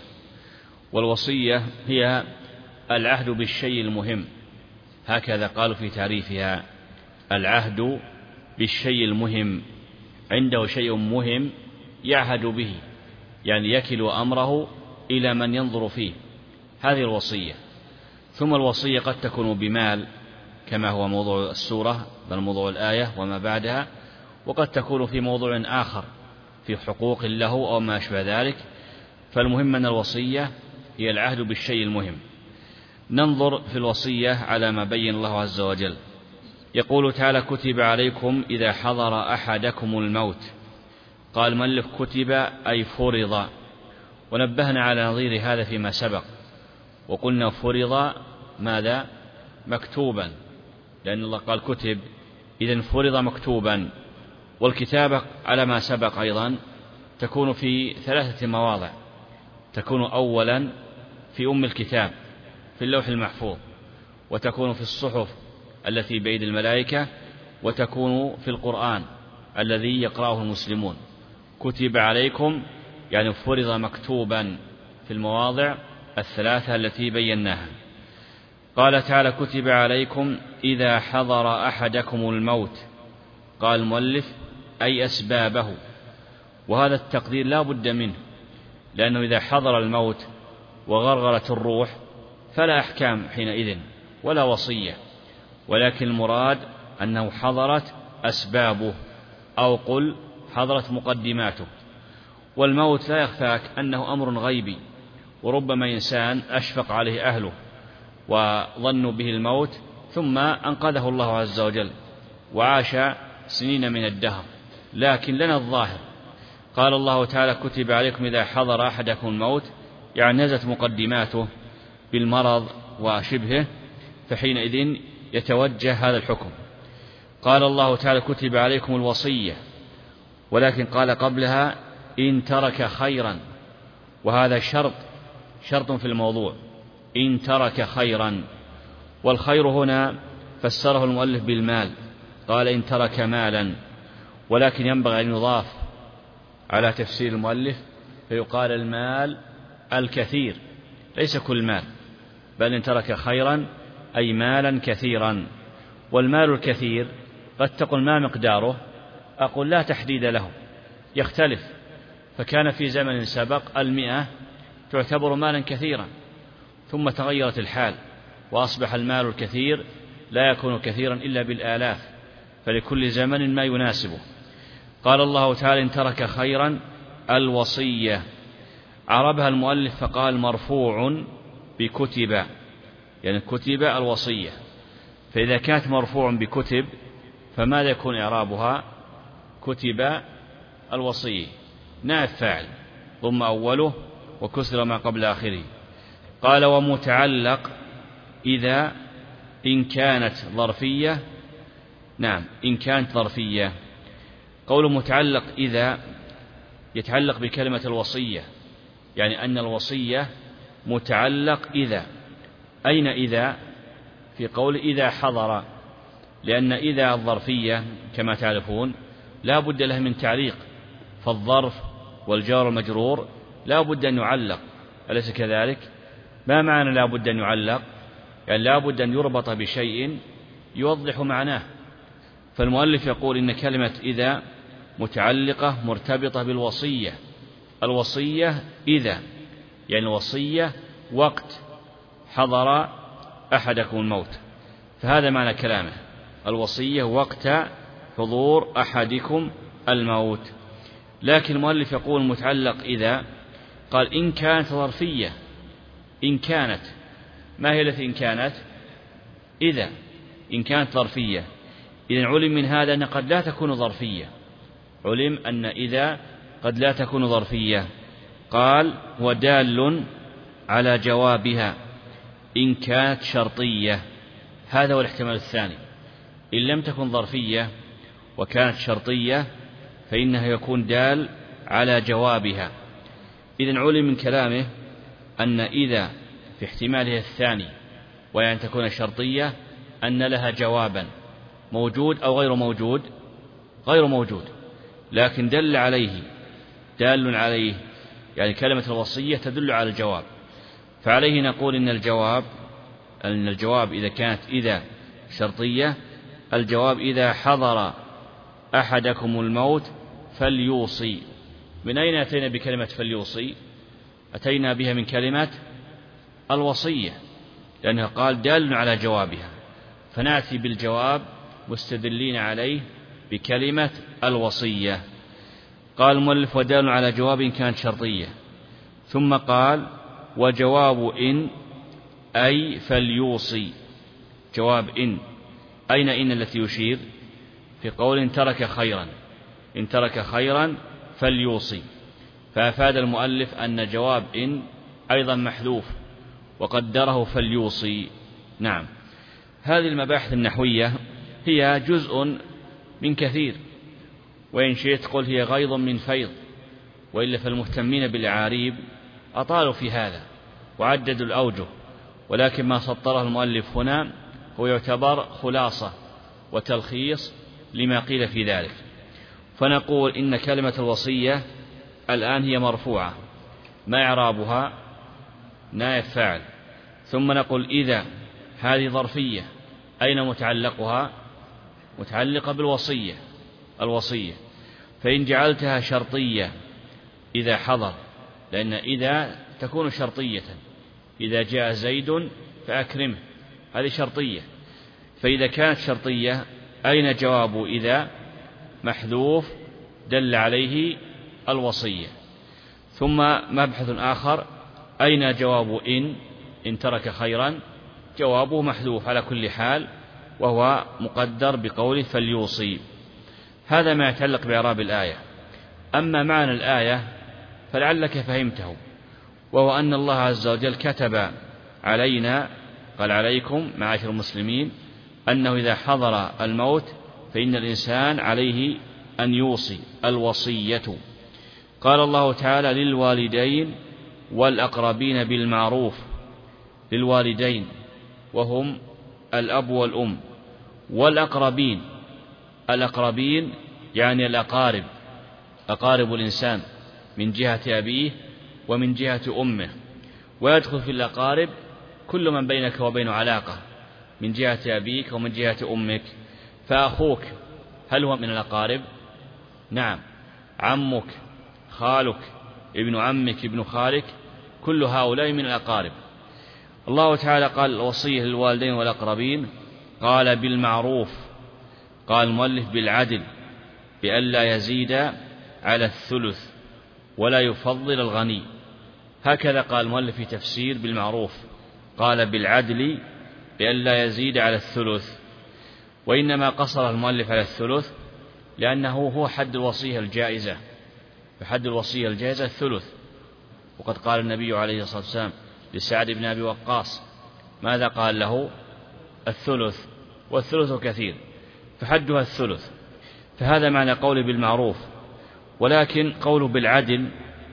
والوصية هي العهد بالشيء المهم، هكذا قالوا في تعريفها: العهد بالشيء المهم، عنده شيء مهم يعهد به، يعني يكل أمره إلى من ينظر فيه، هذه الوصية. ثم الوصية قد تكون بمال كما هو موضوع السورة بل موضوع الآية وما بعدها، وقد تكون في موضوع آخر في حقوق له أو ما أشبه ذلك. فالمهم أن الوصية هي العهد بالشيء المهم. ننظر في الوصية على ما بين الله عز وجل. يقول تعالى: كتب عليكم إذا حضر أحدكم الموت. قال المؤلف: كتب أي فرض، ونبهنا على نظير هذا فيما سبق، وقلنا فرض ماذا؟ مكتوبا، لأن الله قال كتب، إذن فرض مكتوبا. والكتابة على ما سبق أيضا تكون في ثلاثة مواضع: تكون أولا في أم الكتاب في اللوح المحفوظ، وتكون في الصحف التي بأيدي الملائكة، وتكون في القرآن الذي يقرأه المسلمون. كتب عليكم يعني فرض مكتوبا في المواضع الثلاثة التي بيناها. قال تعالى: كتب عليكم إذا حضر أحدكم الموت. قال المؤلف: أي أسبابه. وهذا التقدير لا بد منه، لأنه إذا حضر الموت وغرغرت الروح فلا أحكام حينئذ ولا وصية، ولكن المراد أنه حضرت أسبابه، أو قل حضرت مقدماته. والموت لا يخفاك أنه أمر غيبي، وربما إنسان أشفق عليه أهله وظنوا به الموت ثم أنقذه الله عز وجل وعاش سنين من الدهر، لكن لنا الظاهر. قال الله تعالى: كتب عليكم إذا حضر أحدكم الموت، يعني نزلت مقدماته بالمرض وشبهه، فحينئذ يتوجه هذا الحكم. قال الله تعالى: كتب عليكم الوصية، ولكن قال قبلها: إن ترك خيرا، وهذا شرط شرط في الموضوع، إن ترك خيرا. والخير هنا فسره المؤلف بالمال، قال: إن ترك مالا، ولكن ينبغي أن يضاف على تفسير المؤلف فيقال المال الكثير، ليس كل مال، بل إن ترك خيرا أي مالا كثيرا. والمال الكثير قد تقول ما مقداره، أقول لا تحديد له، يختلف. فكان في زمن سبق المئة تعتبر مالا كثيرا، ثم تغيرت الحال وأصبح المال الكثير لا يكون كثيرا إلا بالآلاف، فلكل زمن ما يناسبه. قال الله تعالى: إن ترك خيرا الوصية. عربها المؤلف فقال: مرفوع بكتب، يعني كتب الوصية. فإذا كانت مرفوع بكتب فماذا يكون إعرابها؟ كتب الوصية، نائب فاعل، ضم أوله وكسر ما قبل آخره. قال: ومتعلق إذا إن كانت ظرفية. نعم، إن كانت ظرفية. قول متعلق إذا يتعلق بكلمة الوصية، يعني أن الوصية متعلق إذا. أين إذا؟ في قول إذا حضر، لأن إذا الظرفية كما تعرفون لا بد لها من تعليق، فالظرف والجار المجرور لا بد أن يعلق، أليس كذلك؟ ما معنى لا بد أن يعلق؟ يعني لا بد أن يربط بشيء يوضح معناه. فالمؤلف يقول إن كلمة إذا متعلقة مرتبطة بالوصية. الوصية إذا، يعني الوصية وقت حضر أحدكم الموت، فهذا معنى كلامه، الوصية وقت حضور أحدكم الموت. لكن المؤلف يقول متعلق إذا، قال إن كانت ظرفية. إن كانت، ما هي التي إن كانت؟ إذا إن كانت ظرفية. إذن علم من هذا أن قد لا تكون ظرفية، علم أن إذا قد لا تكون ظرفية، قال ودال على جوابها إن كانت شرطية. هذا هو الاحتمال الثاني. إن لم تكن ظرفية وكانت شرطية فإنه يكون دال على جوابها. إذن علم من كلامه أن إذا في احتمالها الثاني وهي أن تكون شرطية أن لها جوابا موجود أو غير موجود، غير موجود، لكن دل عليه، دال عليه، يعني كلمة الوصية تدل على الجواب، فعليه نقول إن الجواب أن الجواب إذا كانت إذا شرطية، الجواب إذا حضر أحدكم الموت فليوصي. من أين أتينا بكلمة فليوصي؟ أتينا بها من كلمة الوصية، لأنها قال دال على جوابها، فنأتي بالجواب مستدلين عليه بكلمة الوصية. قال المؤلف ودال على جواب إن كانت شرطية، ثم قال وجواب إن أي فليوصي. جواب إن، أين إن التي يشير؟ في قول إن ترك خيرا، إن ترك خيرا فليوصي، فأفاد المؤلف أن جواب إن أيضا محذوف وقدره فليوصي. نعم، هذه المباحث النحوية هي جزء من كثير، وإن شئت قل هي غيض من فيض، وإلا فالمهتمين بالأعاريب أطالوا في هذا وعددوا الأوجه، ولكن ما سطره المؤلف هنا هو يعتبر خلاصة وتلخيص لما قيل في ذلك. فنقول إن كلمة الوصية الآن هي مرفوعة، ما إعرابها؟ نائب فاعل. ثم نقول إذا هذه ظرفية، أين متعلقها؟ متعلقة بالوصية، الوصية. فإن جعلتها شرطية إذا حضر، لأن إذا تكون شرطية، إذا جاء زيد فأكرمه، هذه شرطية. فإذا كانت شرطية أين جواب إذا؟ محذوف دل عليه الوصية. ثم مبحث آخر أين جواب إن؟ إن ترك خيرا جوابه محذوف على كل حال، وهو مقدر بقوله فليوصي. هذا ما يتعلق بإعراب الآية. أما معنى الآية فلعلك فهمته، وهو أن الله عز وجل كتب علينا، قال عليكم معاشر المسلمين، أنه إذا حضر الموت فإن الإنسان عليه أن يوصي، الوصية. قال الله تعالى للوالدين والأقربين بالمعروف، للوالدين وهم الأب والأم، والأقربين، الأقربين يعني الأقارب، أقارب الإنسان من جهة أبيه ومن جهة أمه، ويدخل في الأقارب كل من بينك وبين علاقة من جهة أبيك ومن جهة أمك. فأخوك هل هو من الأقارب؟ نعم. عمك، خالك، ابن عمك، ابن خالك، كل هؤلاء من الأقارب. الله تعالى قال الوصية للوالدين والأقربين، قال بالمعروف، قال المؤلف بالعدل، بألا يزيد على الثلث ولا يفضل الغني. هكذا قال المؤلف في تفسير بالمعروف، قال بالعدل بألا يزيد على الثلث، وإنما قصر المؤلف على الثلث لأنه هو حد الوصية الجائزة، فحد الوصية الجائزة الثلث. وقد قال النبي عليه الصلاة والسلام لسعد بن أبي وقاص، ماذا قال له؟ الثلث، والثلث كثير، فحدها الثلث. فهذا معنى قوله بالمعروف. ولكن قوله بالعدل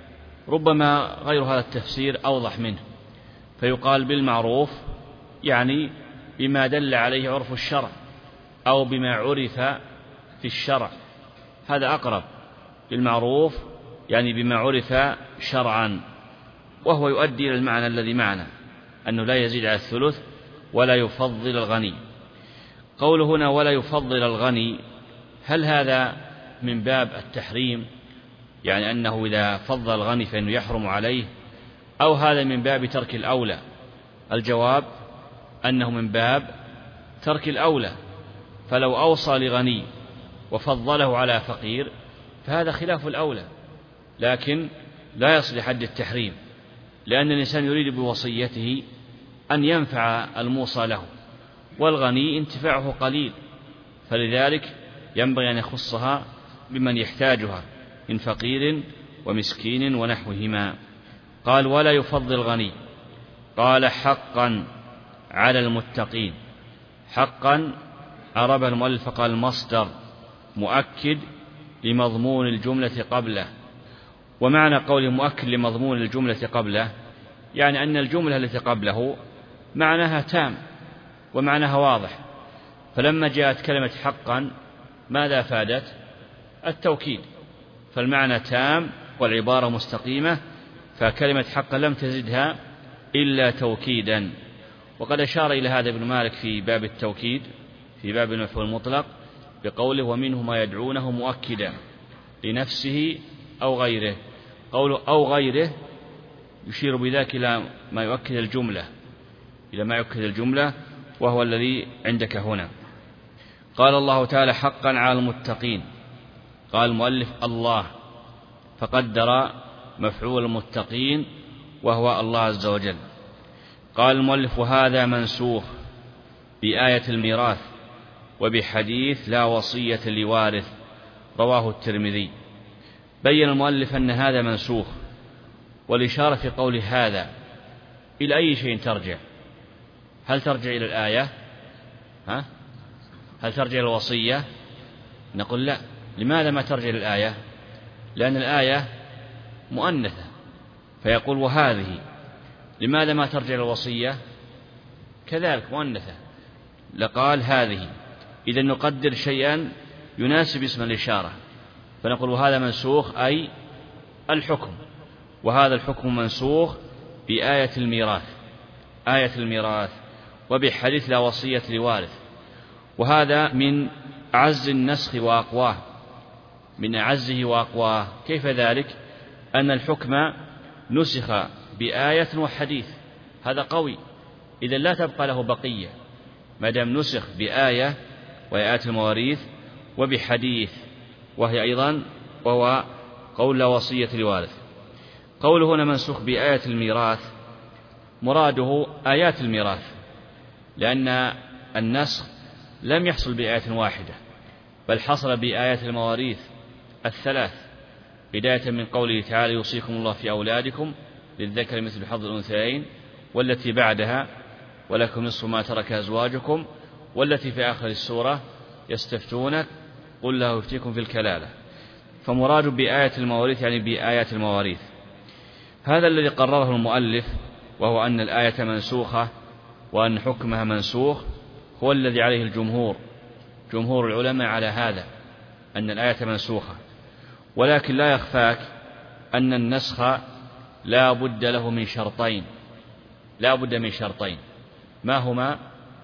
ربما غير هذا التفسير أوضح منه، فيقال بالمعروف يعني بما دل عليه عرف الشرع أو بما عرف في الشرع، هذا أقرب. بالمعروف يعني بما عرف شرعا، وهو يؤدي إلى المعنى الذي معنا، أنه لا يزيد على الثلث ولا يفضل الغني. قوله هنا ولا يفضل الغني، هل هذا من باب التحريم، يعني أنه إذا فضل الغني فإنه يحرم عليه، أو هذا من باب ترك الأولى؟ الجواب أنه من باب ترك الأولى، فلو أوصى لغني وفضله على فقير فهذا خلاف الأولى، لكن لا يصل لحد التحريم، لأن الإنسان يريد بوصيته أن ينفع الموصى له، والغني انتفاعه قليل، فلذلك ينبغي أن يخصها بمن يحتاجها من فقير ومسكين ونحوهما. قال ولا يفضل الغني. قال حقا على المتقين. حقا عرب المؤلف قال مصدر مؤكد لمضمون الجملة قبله. ومعنى قوله مؤكد لمضمون الجملة قبله يعني أن الجملة التي قبله معناها تام ومعناها واضح، فلما جاءت كلمة حقا ماذا أفادت؟ التوكيد، فالمعنى تام والعبارة مستقيمة، فكلمة حقا لم تزدها إلا توكيدا. وقد أشار إلى هذا ابن مالك في باب التوكيد في باب المفعول المطلق بقوله ومنه ما يدعونه مؤكدا لنفسه أو غيره. قوله أو غيره يشير بذلك إلى ما يؤكد الجملة إلى ما يؤكد الجملة وهو الذي عندك هنا. قال الله تعالى حقا على المتقين. قال المؤلف الله، فقدر مفعول المتقين وهو الله عز وجل. قال المؤلف وهذا منسوخ بآية الميراث وبحديث لا وصية لوارث رواه الترمذي. بين المؤلف أن هذا منسوخ، والإشارة في قول هذا إلى أي شيء ترجع؟ هل ترجع إلى الآية؟ ها؟ هل ترجع إلى الوصية؟ نقول لا. لماذا ما ترجع إلى الآية؟ لأن الآية مؤنثة، فيقول وهذه. لماذا ما ترجع إلى الوصية؟ كذلك مؤنثة، لقال هذه. إذا نقدر شيئا يناسب اسم الإشارة، فنقول وهذا منسوخ أي الحكم، وهذا الحكم منسوخ بآية الميراث آية الميراث وبحديث لا وصية لوارث. وهذا من أعز النسخ وأقواه من أعزه وأقواه. كيف ذلك؟ أن الحكم نسخ بآية وحديث، هذا قوي، إذا لا تبقى له بقية ما دام نسخ بآية وهي آية المواريث وبحديث وهي أيضا وهو قول لا وصية لوارث. قوله هنا منسوخ بآية الميراث مراده آيات الميراث، لأن النسخ لم يحصل بآية واحدة بل حصل بآيات المواريث الثلاث، بداية من قوله تعالى يوصيكم الله في أولادكم للذكر مثل حظ الأنثيين، والتي بعدها ولكم نصف ما ترك أزواجكم، والتي في آخر السورة يستفتونك قل له يفتيكم في الكلالة. فمراد بآية المواريث يعني بآيات المواريث. هذا الذي قرره المؤلف، وهو أن الآية منسوخة وأن حكمها منسوخ، هو الذي عليه الجمهور جمهور العلماء على هذا، أن الآية منسوخة. ولكن لا يخفاك أن النسخ لا بد له من شرطين لا بد من شرطين ما هما؟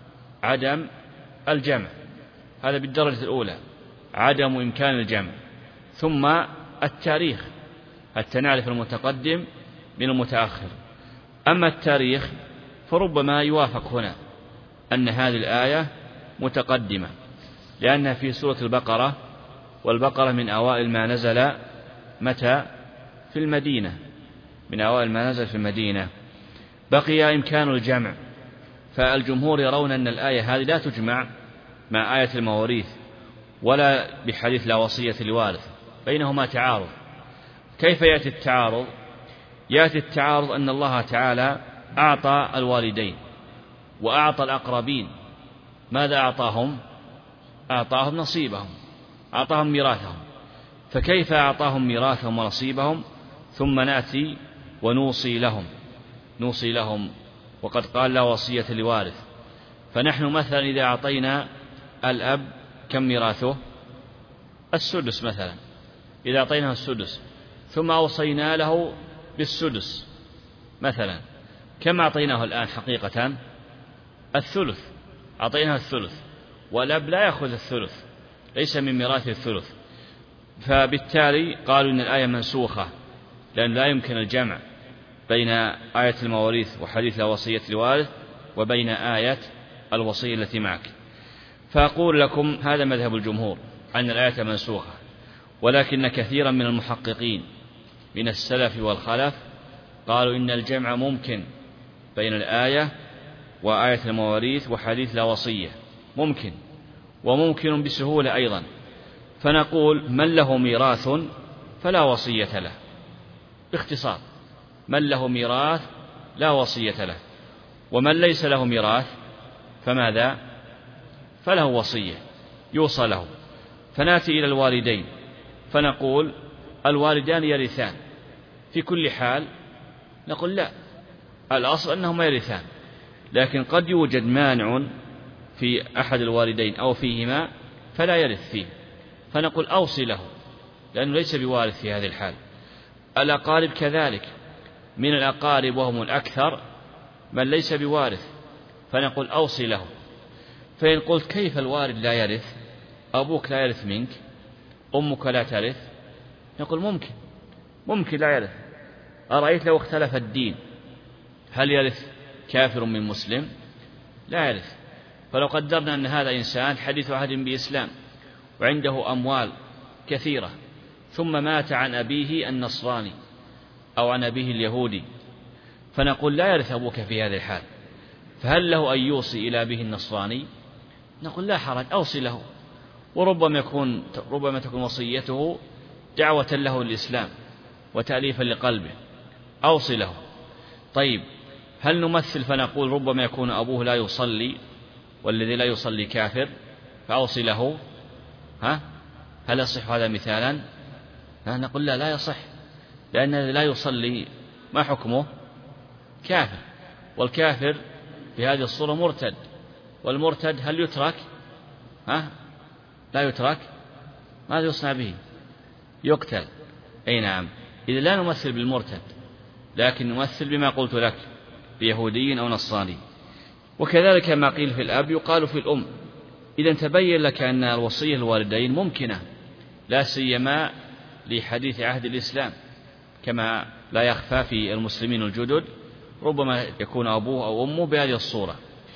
عدم الجمع، هذا بالدرجة الأولى، عدم إمكان الجمع، ثم التاريخ حتى نعرف المتقدم من المتأخر. أما التاريخ فربما يوافق هنا أن هذه الآية متقدمة، لأنها في سورة البقرة، والبقرة من أوائل ما نزل متى؟ في المدينة، من أوائل ما نزل في المدينة. بقي إمكان الجمع، فالجمهور يرون أن الآية هذه لا تجمع مع آية المواريث ولا بحديث لا وصية لوارث، بينهما تعارض. كيف يأتي التعارض؟ يأتي التعارض أن الله تعالى أعطى الوالدين وأعطى الأقربين، ماذا أعطاهم؟ أعطاهم نصيبهم، أعطاهم ميراثهم. فكيف أعطاهم ميراثهم ونصيبهم ثم نأتي ونوصي لهم نوصي لهم وقد قال لا وصية لوارث؟ فنحن مثلا إذا أعطينا الأب كم ميراثه؟ السدس مثلا، إذا أعطيناه السدس ثم أوصينا له بالسدس مثلا، كم أعطيناه الآن حقيقة؟ الثلث، أعطيناه الثلث، والأب لا يأخذ الثلث، ليس من ميراث الثلث. فبالتالي قالوا إن الآية منسوخة، لأن لا يمكن الجمع بين آية المواريث وحديث لا وصية لوارث وبين آية الوصية التي معك. فأقول لكم هذا مذهب الجمهور أن الآية منسوخة، ولكن كثيرا من المحققين من السلف والخلف قالوا إن الجمع ممكن بين الآية وآية المواريث وحديث لا وصية، ممكن، وممكن بسهولة أيضا. فنقول من له ميراث فلا وصية له، باختصار: من له ميراث لا وصية له، ومن ليس له ميراث فماذا؟ فله وصية يوصى له. فنأتي إلى الوالدين فنقول الوالدان يرثان في كل حال، نقول لا، الأصل أنهما يرثان، لكن قد يوجد مانع في أحد الوالدين أو فيهما فلا يرث فيه، فنقول أوصي له لأنه ليس بوارث في هذه الحال. الأقارب كذلك، من الأقارب وهم الأكثر من ليس بوارث، فنقول أوصي له. فإن قلت كيف الوالد لا يرث؟ أبوك لا يرث منك، أمك لا ترث، نقول ممكن ممكن لا يرث. أرأيت لو اختلف الدين هل يرث كافر من مسلم؟ لا يرث. فلو قدرنا أن هذا إنسان حديث عهد بإسلام وعنده أموال كثيرة، ثم مات عن أبيه النصراني أو عن أبيه اليهودي، فنقول لا يرث أبوك في هذه الحال، فهل له أن يوصي إلى أبيه النصراني؟ نقول لا حرج، أوصي له، وربما يكون ربما تكون وصيته دعوة له للإسلام وتأليفا لقلبه، أوصي له. طيب هل نمثل فنقول ربما يكون أبوه لا يصلي والذي لا يصلي كافر فأوصي له؟ ها؟ هل يصح هذا مثالا؟ ها؟ نقول لا لا يصح، لأن الذي لا يصلي ما حكمه؟ كافر، والكافر في هذه الصورة مرتد، والمرتد هل يترك؟ ها؟ لا يترك. ماذا يصنع به؟ يقتل. أي نعم. إذا لا نمثل بالمرتد، لكن نمثل بما قلت لك بيهودي أو نصراني. وكذلك ما قيل في الأب يقال في الأم. إذا تبين لك أن الوصية الوالدين ممكنة، لا سيما لحديث عهد الإسلام، كما لا يخفى في المسلمين الجدد ربما يكون أبوه أو أمه بهذه الصورة.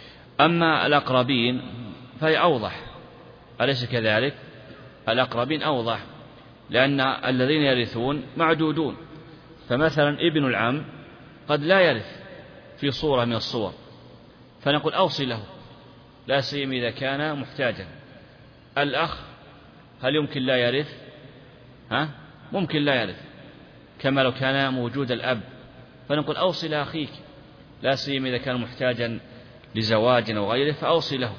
أما الأقربين فهي أوضح، أليس كذلك؟ الأقربين أوضح، لأن الذين يرثون معدودون، فمثلا ابن العم قد لا يرث في صورة من الصور، فنقول أوصي له، لا سيما إذا كان محتاجا. الأخ هل يمكن لا يرث؟ ها؟ ممكن لا يرث، كما لو كان موجود الأب، فنقول أوصي لأخيك، لا سيما إذا كان محتاجا لزواج أو غيره فأوصي له.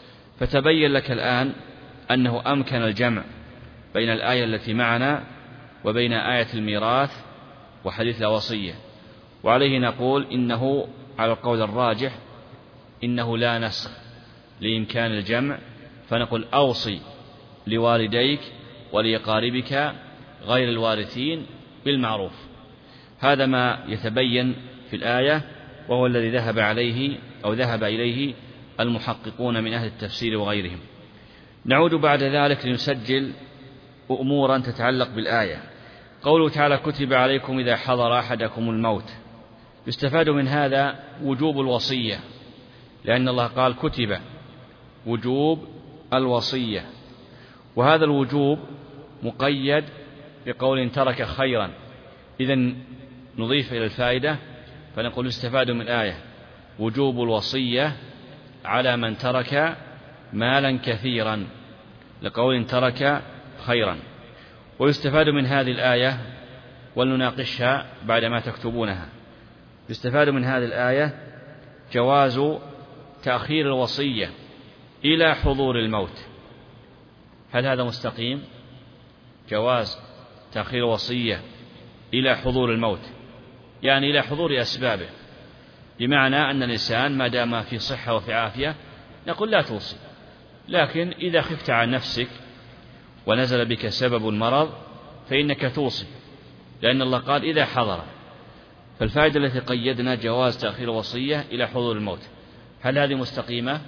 فتبين لك الآن أنه أمكن الجمع بين الآية التي معنا وبين آية الميراث وحديث الوصية. وعليه نقول إنه على القول الراجح إنه لا نسخ لإمكان الجمع، فنقول أوصي لوالديك ولأقاربك غير الوارثين بالمعروف. هذا ما يتبين في الآية، وهو الذي ذهب عليه أو ذهب إليه المحققون من أهل التفسير وغيرهم. نعود بعد ذلك لنسجل أمورا تتعلق بالآية. قوله تعالى: كتب عليكم إذا حضر أحدكم الموت. يستفاد من هذا وجوب الوصية، لأن الله قال كتب، وجوب الوصية، وهذا الوجوب مقيد بقول ترك خيرا. إذن نضيف إلى الفائدة فنقول يستفاد من الآية وجوب الوصية على من ترك مالا كثيرا، لقول ترك خيرا. ويستفاد من هذه الآية، ولنناقشها بعدما تكتبونها، يستفاد من هذه الآية جواز تأخير الوصية إلى حضور الموت. هل هذا مستقيم؟ جواز تأخير الوصية إلى حضور الموت، يعني إلى حضور أسبابه، بمعنى أن الإنسان ما دام في صحة وفي عافية نقول لا توصي، لكن إذا خفت عن نفسك ونزل بك سبب المرض فإنك توصي، لأن الله قال إذا حضر. فالفائدة التي قيدنا جواز تأخير الوصية إلى حضور الموت. هل هذه مستقيمة؟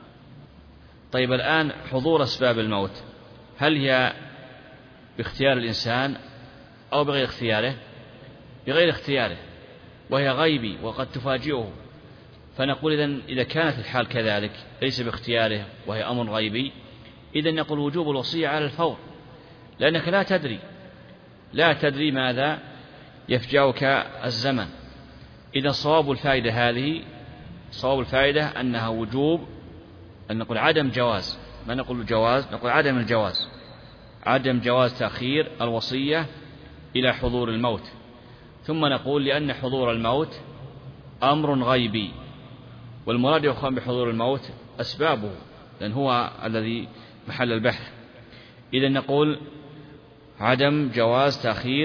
طيب الآن حضور أسباب الموت هل هي باختيار الإنسان أو بغير اختياره؟ بغير اختياره، وهي غيبي وقد تفاجئه. فنقول إذن إذا كانت الحال كذلك ليس باختياره وهي أمر غيبي، إذن نقول وجوب الوصية على الفور، لأنك لا تدري لا تدري ماذا يفجأك الزمن. إذا صواب الفائدة هذه، صواب الفائدة أنها وجوب، أن نقول عدم جواز، ما نقول جواز، نقول عدم الجواز، عدم جواز تأخير الوصية إلى حضور الموت. ثم نقول لأن حضور الموت أمر غيبي، والمراد يا أخوان بحضور الموت أسبابه، لأن هو الذي محل البحث. إذا نقول عدم جواز تأخير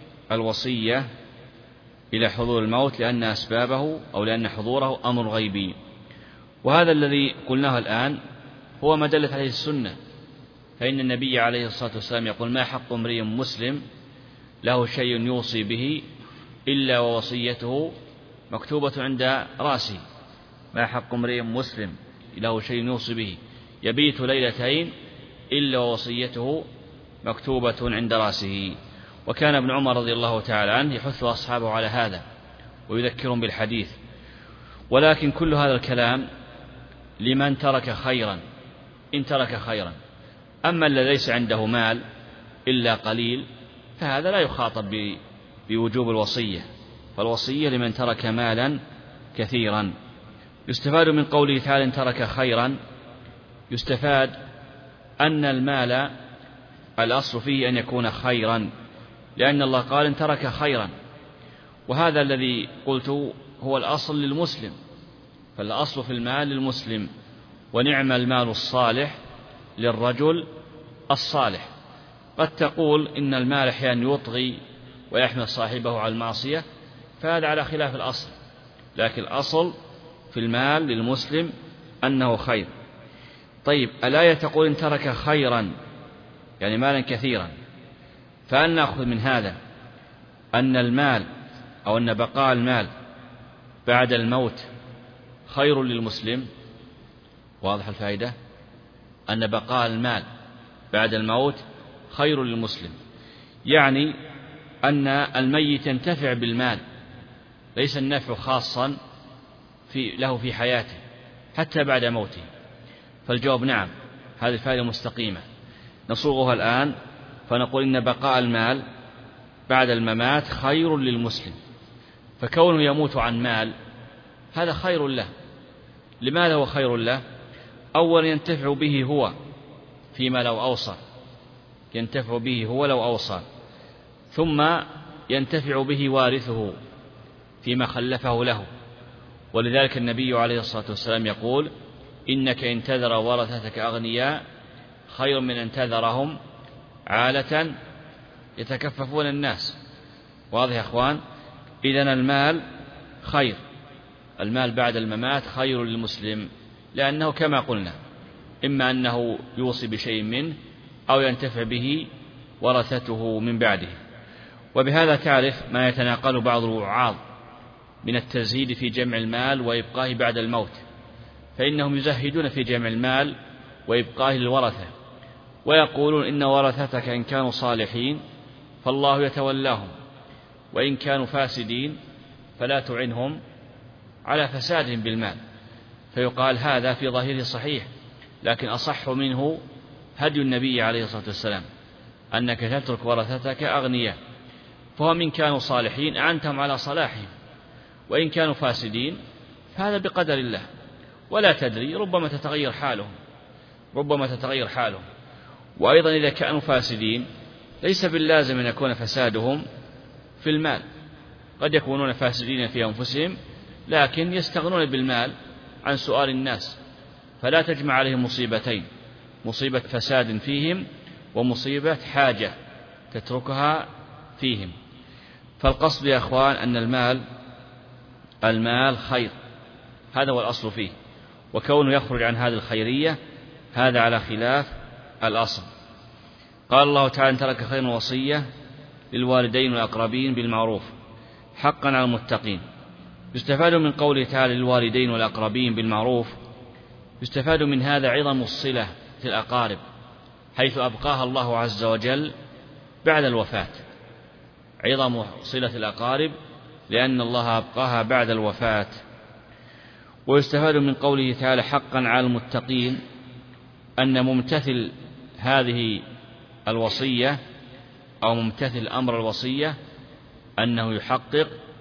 الوصية إلى حضور الموت لأن أسبابه أو لأن حضوره أمر غيبي. وهذا الذي قلناه الآن هو ما دلت عليه السنة، فإن النبي عليه الصلاة والسلام يقول: ما حق امرئ مسلم له شيء يوصي به إلا ووصيته مكتوبة عند رأسه. ما حق امرئ مسلم له شيء يوصي به يبيت ليلتين إلا ووصيته مكتوبة عند رأسه. وكان ابن عمر رضي الله تعالى عنه يحث أصحابه على هذا ويذكرهم بالحديث. ولكن كل هذا الكلام لمن ترك خيرا، إن ترك خيرا. أما الذي ليس عنده مال إلا قليل فهذا لا يخاطب بوجوب الوصية، فالوصية لمن ترك مالا كثيرا. يستفاد من قوله تعالى: إن ترك خيرا، يستفاد أن المال الأصل فيه أن يكون خيرا، لأن الله قال: إن ترك خيرا، وهذا الذي قلت هو الأصل للمسلم، فالأصل في المال للمسلم، ونعم المال الصالح للرجل الصالح. قد تقول إن المال أحيانا يطغي ويحمل صاحبه على المعصية، فهذا على خلاف الأصل، لكن الأصل في المال للمسلم أنه خير. طيب، الآية تقول: إن ترك خيرا، يعني مالا كثيرا، فأن نأخذ من هذا أن المال أو أن بقاء المال بعد الموت خير للمسلم. واضح الفائدة؟ أن بقاء المال بعد الموت خير للمسلم، يعني أن الميت ينتفع بالمال، ليس النفع خاصا في له في حياته حتى بعد موته. فالجواب نعم، هذه الفائدة مستقيمة نصوغها الآن، فنقول إن بقاء المال بعد الممات خير للمسلم، فكونه يموت عن مال هذا خير له. لماذا هو خير له؟ أولا ينتفع به هو فيما لو أوصى، ينتفع به هو لو أوصى، ثم ينتفع به وارثه فيما خلفه له. ولذلك النبي عليه الصلاة والسلام يقول: إنك إن تذر ورثتك أغنياء خير من أن تذرهم عالة يتكففون الناس. واضح يا أخوان؟ إذن المال خير، المال بعد الممات خير للمسلم، لأنه كما قلنا إما أنه يوصي بشيء منه أو ينتفع به ورثته من بعده. وبهذا تعرف ما يتناقل بعض الوعاظ من التزهيد في جمع المال وإبقائه بعد الموت، فإنهم يزهدون في جمع المال وإبقائه للورثة، ويقولون: إن ورثتك إن كانوا صالحين فالله يتولاهم، وإن كانوا فاسدين فلا تعنهم على فسادهم بالمال. فيقال هذا في ظاهره صحيح، لكن أصح منه هدي النبي عليه الصلاة والسلام، أنك تترك ورثتك أغنياء، فهم إن كانوا صالحين أعنتهم على صلاحهم، وإن كانوا فاسدين فهذا بقدر الله، ولا تدري، ربما تتغير حالهم ربما تتغير حالهم وأيضا إذا كانوا فاسدين ليس باللازم أن يكون فسادهم في المال، قد يكونون فاسدين في أنفسهم لكن يستغنون بالمال عن سؤال الناس، فلا تجمع عليهم مصيبتين: مصيبة فساد فيهم ومصيبة حاجة تتركها فيهم. فالقصد يا أخوان أن المال المال خير، هذا هو الأصل فيه، وكونه يخرج عن هذه الخيرية هذا على خلاف الأصل. قال الله تعالى: إن ترك خير وصية للوالدين والأقربين بالمعروف حقا على المتقين. يستفاد من قوله تعالى للوالدين والأقربين بالمعروف، يستفاد من هذا عظم الصلة في الأقارب، حيث أبقاها الله عز وجل بعد الوفاة، عظم صلة الأقارب لأن الله أبقاها بعد الوفاة. ويستفاد من قوله تعالى حقا على المتقين أن ممتثل هذه الوصية أو ممتثل أمر الوصية أنه يحقق